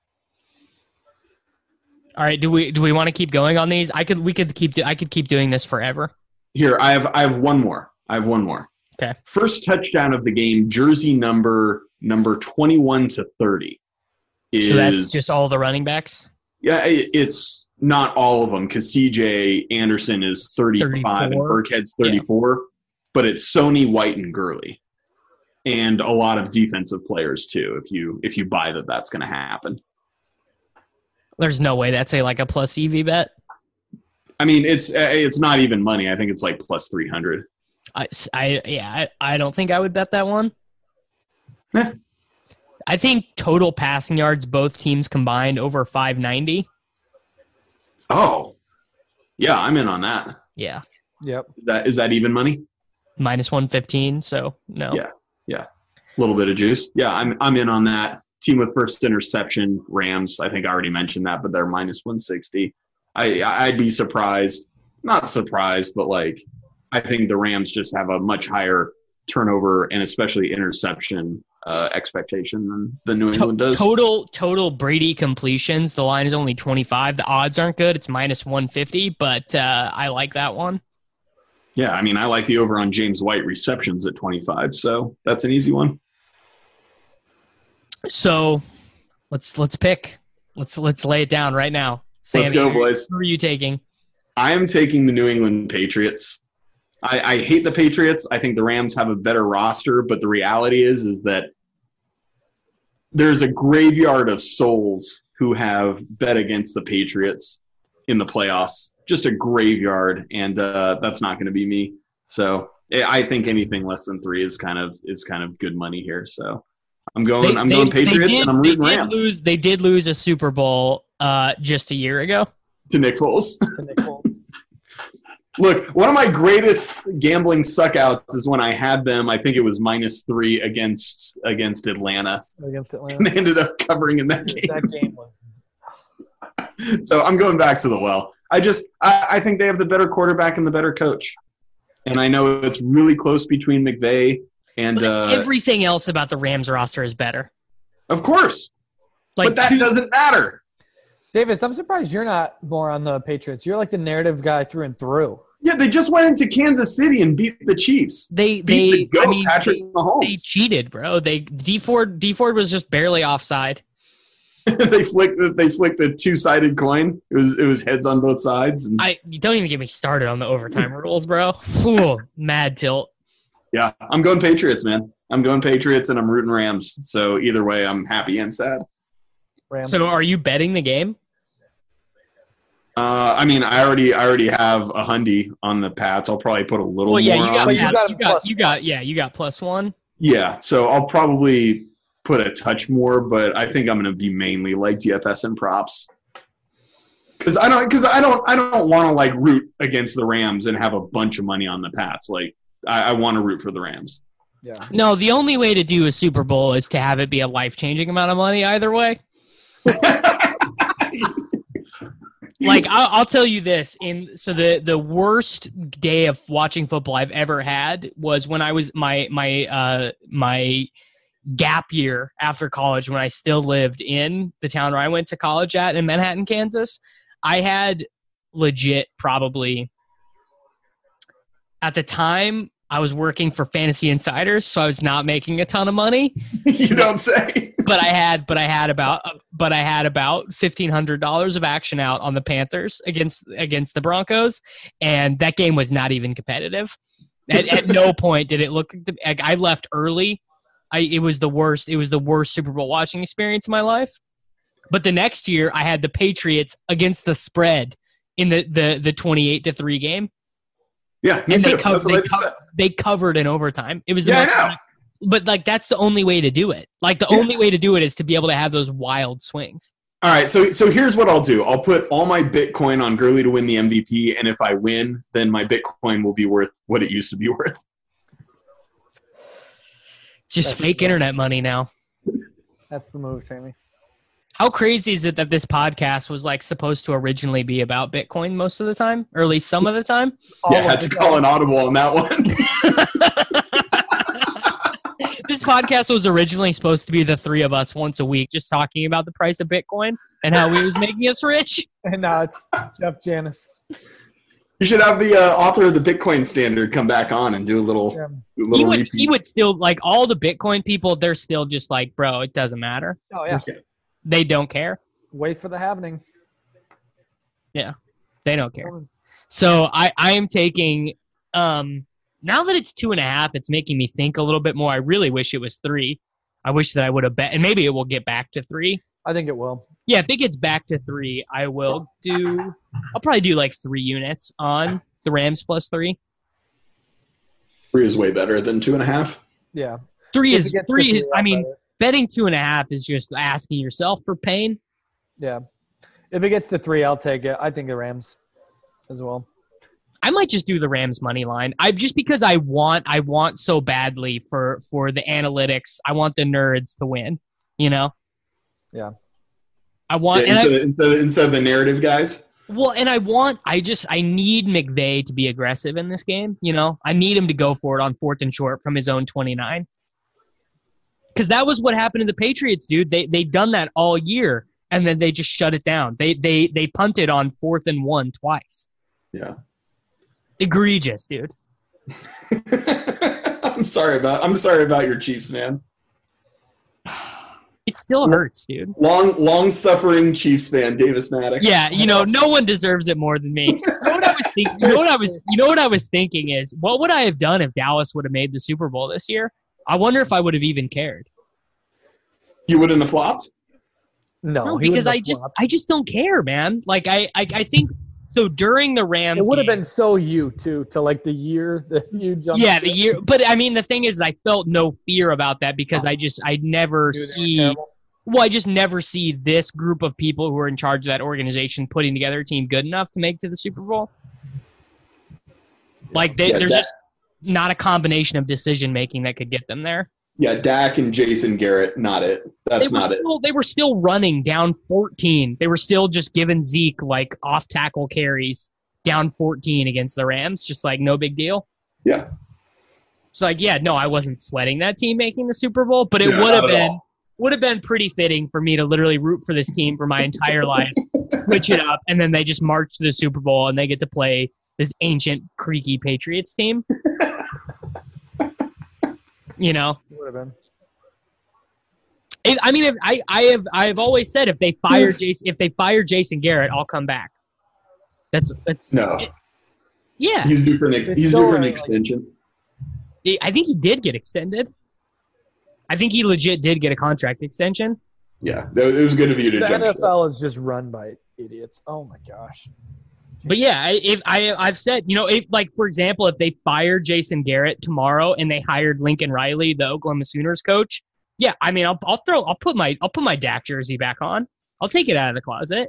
All right, do we do we want to keep going on these? I could we could keep I could keep doing this forever. Here, I have I have one more. I have one more. Okay. First touchdown of the game, jersey number number twenty-one to thirty. Is, So that's just all the running backs. yeah, it, it's not all of them because C J Anderson is thirty-five thirty-four. and Burkhead's thirty-four, but it's Sony, White, and Gurley, and a lot of defensive players too. If you if you buy that, that's going to happen. There's no way that's a like a plus E V bet. I mean, it's it's not even money. I think it's like plus three hundred. I, I yeah, I, I don't think I would bet that one. Eh. I think total passing yards, both teams combined, over five ninety. Oh, yeah, I'm in on that. Yeah, Yep. That is that even money? minus one fifteen. So no. Yeah. Yeah, a little bit of juice. Yeah, I'm I'm in on that. Team with first interception, Rams. I think I already mentioned that, but they're minus one sixty. I I'd be surprised, not surprised, but like I think the Rams just have a much higher turnover and especially interception uh, expectation than the New England does. Total total Brady completions. The line is only twenty-five. The odds aren't good. It's minus one fifty, but uh, I like that one. Yeah, I mean, I like the over on James White receptions at twenty-five, so that's an easy one. So let's let's pick. Let's let's lay it down right now. Sammy, let's go, boys. Who are you taking? I am taking the New England Patriots. I, I hate the Patriots. I think the Rams have a better roster, but the reality is is that there's a graveyard of souls who have bet against the Patriots in the playoffs. Just a graveyard, and uh, that's not going to be me. So I think anything less than three is kind of is kind of good money here. So I'm going. They, I'm they, going Patriots, did, and I'm rooting they did Rams. Lose, they did lose a Super Bowl uh, just a year ago to Nick Foles. To Nick Foles. Look, one of my greatest gambling suckouts is when I had them. I think it was minus three against against Atlanta. Against Atlanta, and they ended up covering in that game. That game was. So I'm going back to the well. I just I, I think they have the better quarterback and the better coach, and I know it's really close between McVay and uh, everything else about the Rams roster is better. Of course, like but that two, doesn't matter. Davis, I'm surprised you're not more on the Patriots. You're like the narrative guy through and through. Yeah, they just went into Kansas City and beat the Chiefs. They beat they the GOAT, I mean, Patrick they, Mahomes. They cheated, bro. They D Ford D Ford was just barely offside. they flicked the, they flicked the two sided coin. It was it was heads on both sides. And I don't even get me started on the overtime rules, bro. Ooh, mad tilt. Yeah, I'm going Patriots, man. I'm going Patriots, and I'm rooting Rams. So either way, I'm happy and sad. Rams. So are you betting the game? Uh, I mean, I already, I already have a hundy on the Pats. I'll probably put a little Well, yeah, more you got, on. you yeah, got you got, you got, yeah, you got plus one. Yeah, so I'll probably put a touch more, but I think I'm going to be mainly like D F S and props because I don't, because I don't, I don't want to like root against the Rams and have a bunch of money on the Pats. Like, I, I want to root for the Rams. Yeah. No, the only way to do a Super Bowl is to have it be a life changing amount of money. Either way. Like I'll, I'll tell you this. In so the the worst day of watching football I've ever had was when I was my my uh my gap year after college when I still lived in the town where I went to college at in Manhattan, Kansas. I had legit probably at the time I was working for Fantasy Insiders, so I was not making a ton of money. You don't say. But I had, but I had about, but I had about fifteen hundred dollars of action out on the Panthers against against the Broncos, and that game was not even competitive. At, at no point did it look. Like I left early. I it was the worst. It was the worst Super Bowl watching experience of my life. But the next year, I had the Patriots against the spread in the the the twenty-eight to three game. Yeah, me and too. they, co- That's they, what I co- said. they covered in overtime. It was the Yeah, most, I know. but like that's the only way to do it. Like the Yeah. only way to do it is to be able to have those wild swings. All right, so so here's what I'll do. I'll put all my Bitcoin on Gurley to win the M V P, and if I win, then my Bitcoin will be worth what it used to be worth. It's just That's fake cool. internet money now. That's the move, Sammy. How crazy is it that this podcast was like supposed to originally be about Bitcoin most of the time, or at least some of the time? Yeah, I All had of to the call time. an audible on that one. This podcast was originally supposed to be the three of us once a week just talking about the price of Bitcoin and how he was making us rich. And now it's Jeff Janis. You should have the uh, author of the Bitcoin Standard come back on and do a little, Yeah. do a He little would, repeat. he would still, like all the Bitcoin people, they're still just like, bro, it doesn't matter. Oh, yeah. They don't care. Wait for the happening. They don't care. So I, I am taking, um, now that it's two and a half, it's making me think a little bit more. I really wish it was three. I wish that I would have bet, and maybe it will get back to three. I think it will. Yeah, if it gets back to three, I will do, I'll probably do like three units on the Rams plus three. Three is way better than two and a half. Yeah. Three If is, it gets to three is, three, I I'll mean, bet it. betting two and a half is just asking yourself for pain. Yeah. If it gets to three, I'll take it. I think the Rams as well. I might just do the Rams money line. I just because I want I want so badly for for the analytics. I want the nerds to win. You know. Yeah. I want yeah, and instead, I, of, instead, of, instead of the narrative guys. Well, and I want I just I need McVay to be aggressive in this game. You know, I need him to go for it on fourth and short from his own twenty-nine. Because that was what happened to the Patriots, dude. They they done that all year, and then they just shut it down. They they they punted on fourth and one twice. Yeah. Egregious, dude. I'm sorry about I'm sorry about your Chiefs, man. It still hurts, dude. Long long suffering Chiefs fan, Davis Maddox. Yeah, you know, no one deserves it more than me. You know what I was thinking? You know what I was you know what I was thinking is, what would I have done if Dallas would have made the Super Bowl this year? I wonder if I would have even cared. You wouldn't have flopped? No, No, he because wouldn't I have just flopped. I just don't care, man. Like I I, I think so during the Rams It would have game- been so you too to like the year that you jumped. Yeah, the year. But I mean, the thing is, I felt no fear about that because I just, I never Dude, they were see. terrible. Well, I just never see this group of people who are in charge of that organization putting together a team good enough to make to the Super Bowl. Like they, Yeah, there's that- just not a combination of decision making that could get them there. Yeah, Dak and Jason Garrett, not it. That's They were not it. still, they were still running down fourteen. They were still just giving Zeke like off tackle carries down fourteen against the Rams, just like no big deal. Yeah. It's like, yeah, no, I wasn't sweating that team making the Super Bowl, but it No, would not have at been all. would have been pretty fitting for me to literally root for this team for my entire life, switch it up, and then they just march to the Super Bowl and they get to play this ancient, creaky Patriots team. You know, It would have been. It- I mean, if, I I have I have always said if they fire Jason if they fire Jason Garrett, I'll come back. That's that's No. it- yeah. He's due for an, It's he's so due for an like- extension. I think he did get extended. I think he legit did get a contract extension. Yeah. It was good of you to The jump N ship. F L is just run by idiots. Oh my gosh. But yeah, I- if I I've said, you know, if like for example, if they fired Jason Garrett tomorrow and they hired Lincoln Riley, the Oklahoma Sooners coach, yeah, I mean, I'll I'll throw I'll put my I'll put my Dak jersey back on. I'll take it out of the closet.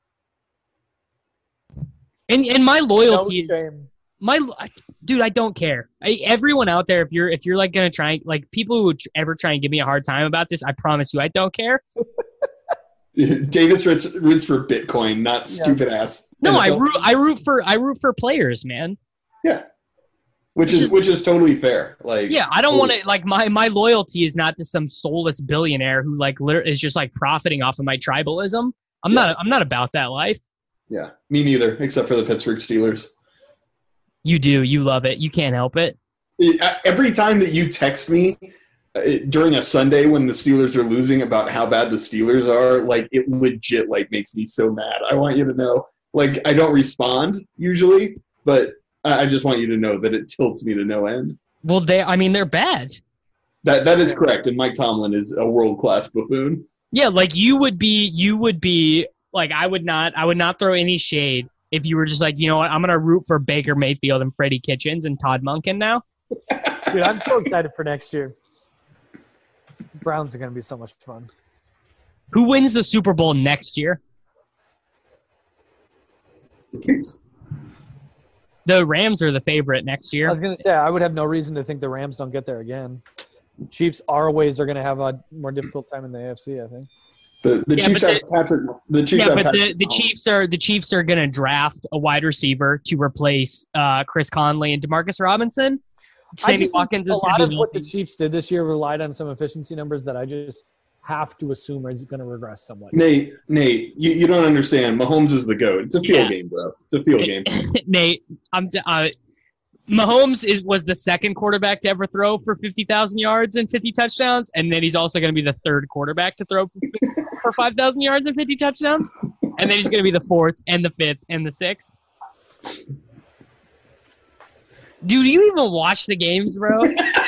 And and my No loyalty, shame. my dude, I don't care. I, everyone out there, if you're if you're like gonna try like people who would ever try and give me a hard time about this, I promise you, I don't care. Davis roots, roots for Bitcoin, not Yeah. stupid ass. No, I N F L. root I root for I root for players, man. Yeah. Which Which is is- which is totally fair. Like Yeah, I don't totally. want to like my my loyalty is not to some soulless billionaire who like literally is just like profiting off of my tribalism. I'm Yeah. not I'm not about that life. Yeah, me neither, except for the Pittsburgh Steelers. You do, you love it. You can't help it. It- Every time that you text me uh, during a Sunday when the Steelers are losing about how bad the Steelers are, like it legit like makes me so mad. I want you to know, like I don't respond usually, but I I just want you to know that it tilts me to no end. Well, they I mean they're bad. That that is correct, and Mike Tomlin is a world class buffoon. Yeah, like you would be you would be like I would not I would not throw any shade if you were just like, you know what, I'm gonna root for Baker Mayfield and Freddie Kitchens and Todd Monken now. Dude, I'm so excited for next year. Browns are going to be so much fun. Who wins the Super Bowl next year? The Rams are the favorite next I year. was going to say, I would have no reason to think the Rams don't get there again. Chiefs always are going to have a more difficult time in the A F C, I think. The the Yeah, Chiefs but have Patrick. The Chiefs Yeah, have but the, Patrick the Mahomes. Chiefs are the Chiefs are going to draft a wide receiver to replace uh, Chris Conley and Demarcus Robinson. I Sammy just think Watkins a is lot going of to be what the healthy. Chiefs did this year relied on some efficiency numbers that I just have to assume are going to regress somewhat. Nate, Nate, you, you don't understand. Mahomes is the GOAT. It's a field Yeah. game, bro. It's a field game. Nate, I'm t- uh, Mahomes is, was the second quarterback to ever throw for fifty thousand yards and fifty touchdowns, and then he's also going to be the third quarterback to throw for, for five thousand yards and fifty touchdowns, and then he's going to be the fourth and the fifth and the sixth. Dude, do you even watch the games, bro?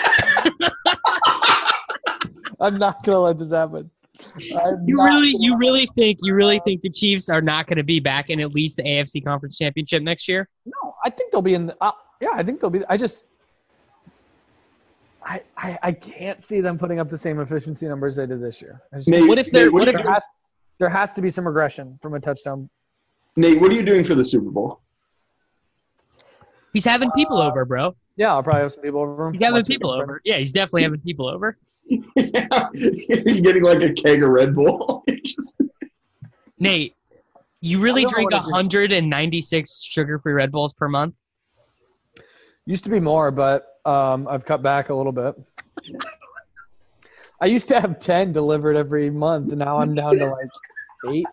I'm not going to let this happen. I'm You not really, gonna you let- really think, you really think the Chiefs are not going to be back in at least the A F C Conference Championship next year? No, I think they'll be in. The, uh, yeah, I think they'll be. I just, I, I, I can't see them putting up the same efficiency numbers they did this year. I just- Nate, What if they're- Nate, what are if you there has, there has to be some regression from a touchdown. Nate, what are you doing for the Super Bowl? He's having people uh, over, bro. Yeah, I'll probably have some people over. He's having people over. Yeah, he's definitely having people over. Yeah. He's getting like a keg of Red Bull. Just... Nate, you really drink one hundred ninety-six sugar-free Red Bulls per month? Used to be more, but um, I've cut back a little bit. I used to have ten delivered every month, and now I'm down to like eight.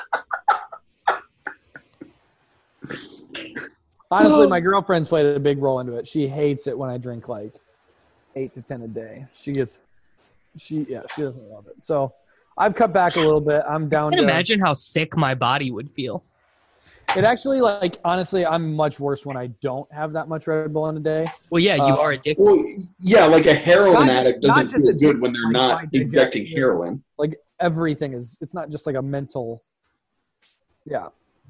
Honestly, my girlfriend's played a big role into it. She hates it when I drink like eight to ten a day. She gets, she yeah, she doesn't love it. So I've cut back a little bit. I'm down I to. can imagine how sick my body would feel. It actually, like, honestly, I'm much worse when I don't have that much Red Bull in a day. Well, yeah, you uh, are addicted. Well, yeah, like a heroin not, addict doesn't feel good when they're not injecting heroin. Like, everything is, it's not just like a mental, yeah.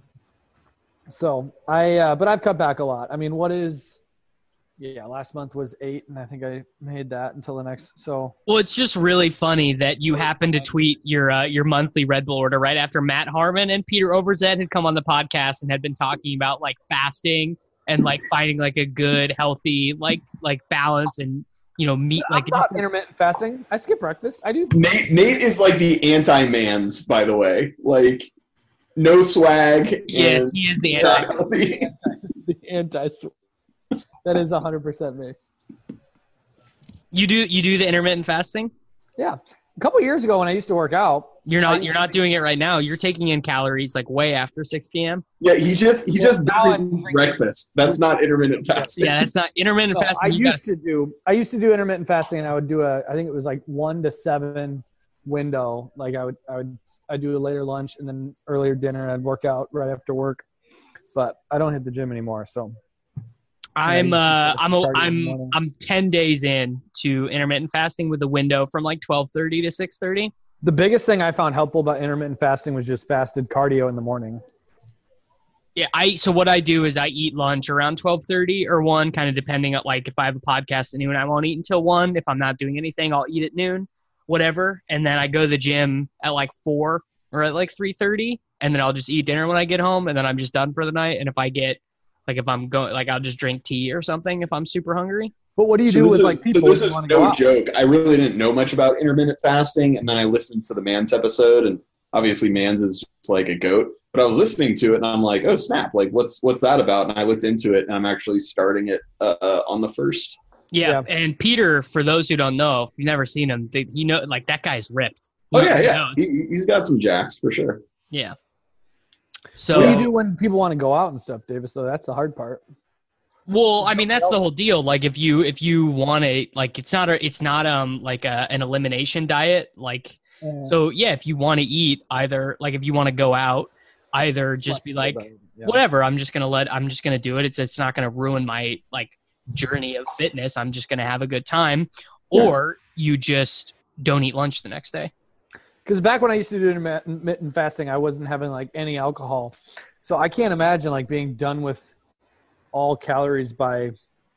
So, I, uh, but I've cut back a lot. I mean, what is, yeah, last month was eight, and I think I made that until the next, so. Well, it's just really funny that you happened to tweet your uh, your monthly Red Bull order right after Matt Harmon and Peter Overzet had come on the podcast and had been talking about, like, fasting and, like, finding, like, a good, healthy, like, like balance and, you know, meat. I'm like not just, intermittent fasting. I skip breakfast. I do. Nate, Nate is, like, the anti-mans, by the way. Like, no swag. Yes, he is the anti. The anti-swag. That is one hundred percent me. You do you do the intermittent fasting? Yeah. A couple of years ago when I used to work out. You're not you're not doing it right now. You're taking in calories like way after six p.m. Yeah, he just he yeah, just doesn't eat breakfast. That's not intermittent fasting. Yeah, that's not intermittent so fasting. I you used gotta... to do I used to do intermittent fasting, and I would do a I think it was like one to seven window. Like I would I would I do a later lunch and then earlier dinner, and I'd work out right after work. But I don't hit the gym anymore, so I'm uh I'm a, I'm I'm ten days in to intermittent fasting with a window from like twelve thirty to six thirty. The biggest thing I found helpful about intermittent fasting was just fasted cardio in the morning. Yeah, I so what I do is I eat lunch around twelve thirty or one, kind of depending on, like, if I have a podcast at noon, I won't eat until one. If I'm not doing anything, I'll eat at noon, whatever. And then I go to the gym at like four or at like three thirty, and then I'll just eat dinner when I get home, and then I'm just done for the night. And if I get Like if I'm going, like I'll just drink tea or something if I'm super hungry. But what do you so do with is, like people? So this is no joke. I really didn't know much about intermittent fasting, and then I listened to the Mans episode, and obviously Mans is just like a goat. But I was listening to it, and I'm like, oh snap! Like what's what's that about? And I looked into it, and I'm actually starting it uh, uh, on the first. Yeah. yeah, and Peter, for those who don't know, if you've never seen him, they, you know, like that guy's ripped. He oh yeah, yeah, he, he's got some jacks for sure. Yeah. So what do you do when people want to go out and stuff, Davis? Though that's the hard part. Well, I mean, that's the whole deal. Like if you if you want to, like it's not a it's not um like a, an elimination diet. Like yeah. So yeah, if you want to eat, either like if you want to go out, either just be like yeah. whatever. I'm just gonna let I'm just gonna do it. It's it's not gonna ruin my like journey of fitness. I'm just gonna have a good time, yeah. Or you just don't eat lunch the next day. Because back when I used to do intermittent fasting, I wasn't having like any alcohol, so I can't imagine like being done with all calories by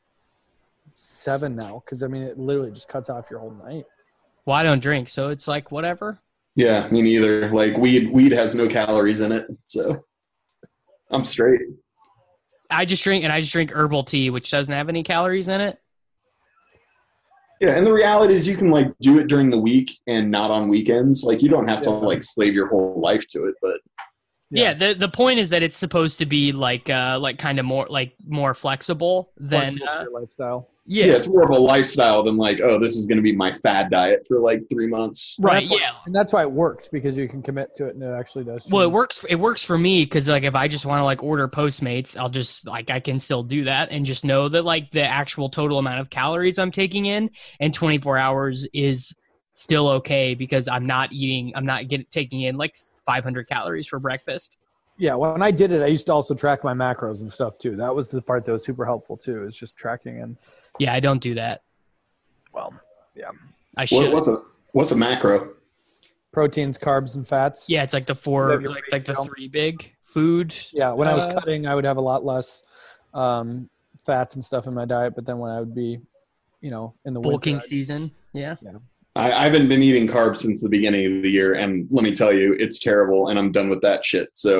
seven now. Because I mean, it literally just cuts off your whole night. Well, I don't drink, so it's like whatever. Yeah, me neither. Like weed, weed has no calories in it, so I'm straight. I just drink, and I just drink herbal tea, which doesn't have any calories in it. Yeah, and the reality is you can, like, do it during the week and not on weekends. Like, you don't have to, like, slave your whole life to it, but... Yeah, yeah the the point is that it's supposed to be, like, uh, like kind of more, like, more flexible than... Uh, your lifestyle. Yeah. yeah, it's more of a lifestyle than, like, oh, this is going to be my fad diet for, like, three months. Right, and yeah. Why, and that's why it works, because you can commit to it, and it actually does. Well, it works It works for me, because, like, if I just want to, like, order Postmates, I'll just, like, I can still do that, and just know that, like, the actual total amount of calories I'm taking in in twenty-four hours is still okay, because I'm not eating, I'm not getting taking in, like, five hundred calories for breakfast. Yeah, when I did it, I used to also track my macros and stuff, too. That was the part that was super helpful, too, is just tracking and... Yeah, I don't do that. Well, yeah. I should. What, what's a what's a macro? Proteins, carbs, and fats. Yeah, it's like the four, like, like the three big food. Yeah, when uh, I was uh, cutting, I would have a lot less um, fats and stuff in my diet. But then when I would be, you know, in the bulking winter, season, yeah. yeah. I, I haven't been eating carbs since the beginning of the year, and let me tell you, it's terrible, and I'm done with that shit. So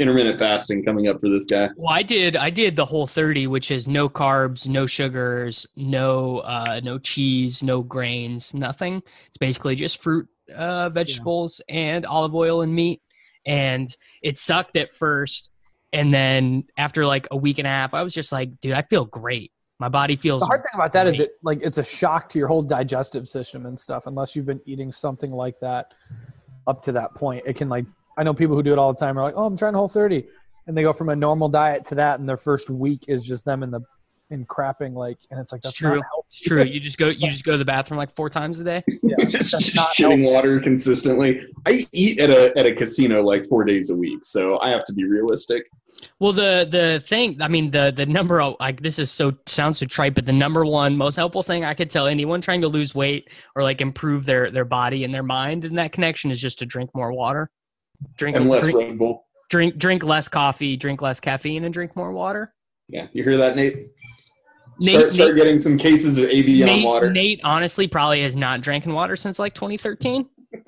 intermittent fasting coming up for this guy. Well, I did. I did the whole thirty, which is no carbs, no sugars, no uh, no cheese, no grains, nothing. It's basically just fruit, uh, vegetables, yeah. and olive oil and meat. And it sucked at first, and then after like a week and a half, I was just like, dude, I feel great. My body feels. The hard thing about that great. is it like it's a shock to your whole digestive system and stuff. Unless you've been eating something like that up to that point, it can like. I know people who do it all the time are like, oh, I'm trying Whole thirty, and they go from a normal diet to that, and their first week is just them in the in crapping like, and it's like that's it's true. Not healthy. It's true. You just go. You just go to the bathroom like four times a day. Yeah, just just shitting water consistently. I eat at a at a casino like four days a week, so I have to be realistic. Well, the the thing, I mean, the the number, like this is so sounds so trite, but the number one most helpful thing I could tell anyone trying to lose weight or like improve their their body and their mind and that connection is just to drink more water, drink and less drink, Red Bull, drink drink less coffee, drink less caffeine, and drink more water. Yeah, you hear that, Nate? Nate start, start Nate, getting some cases of Evian Nate, water. Nate honestly probably has not drinking water since like twenty thirteen.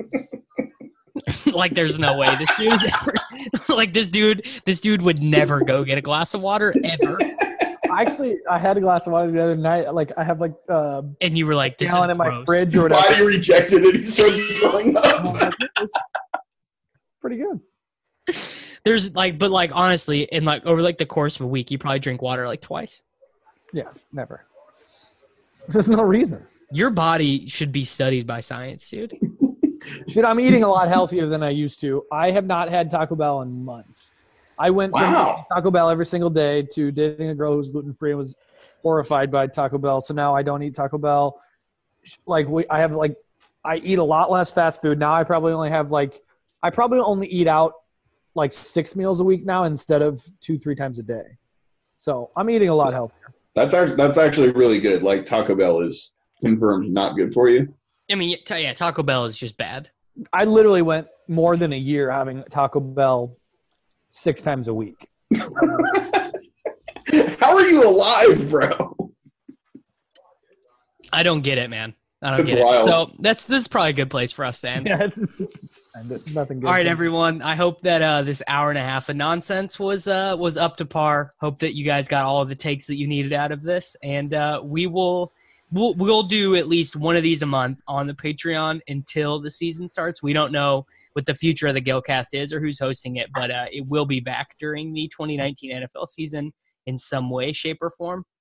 Like there's no way this dude ever, like this dude this dude would never go get a glass of water ever. Actually, I had a glass of water the other night. Like I have like uh, and you were like, this gallon is in my gross. fridge or His whatever. body rejected it. He started throwing up. Pretty good. There's like, but like honestly, in like over like the course of a week, you probably drink water like twice. Yeah, never. There's no reason. Your body should be studied by science, dude. Dude, I'm eating a lot healthier than I used to. I have not had Taco Bell in months. I went Wow. from Taco Bell every single day to dating a girl who was gluten-free and was horrified by Taco Bell. So now I don't eat Taco Bell. Like we, I have like, I eat a lot less fast food. Now I probably only have like, I probably only eat out like six meals a week now instead of two, three times a day. So I'm eating a lot healthier. That's actually, that's actually really good. Like Taco Bell is confirmed not good for you. I mean, yeah, Taco Bell is just bad. I literally went more than a year having Taco Bell six times a week. How are you alive, bro? I don't get it, man. I don't That's get wild. it. So that's this is probably a good place for us to end. Yeah, it's, it's, it's nothing good. All right, everyone. I hope that uh, this hour and a half of nonsense was uh, was up to par. Hope that you guys got all of the takes that you needed out of this, and uh, we will. We'll, we'll do at least one of these a month on the Patreon until the season starts. We don't know what the future of the Gilcast is or who's hosting it, but uh, it will be back during the twenty nineteen N F L season in some way, shape, or form.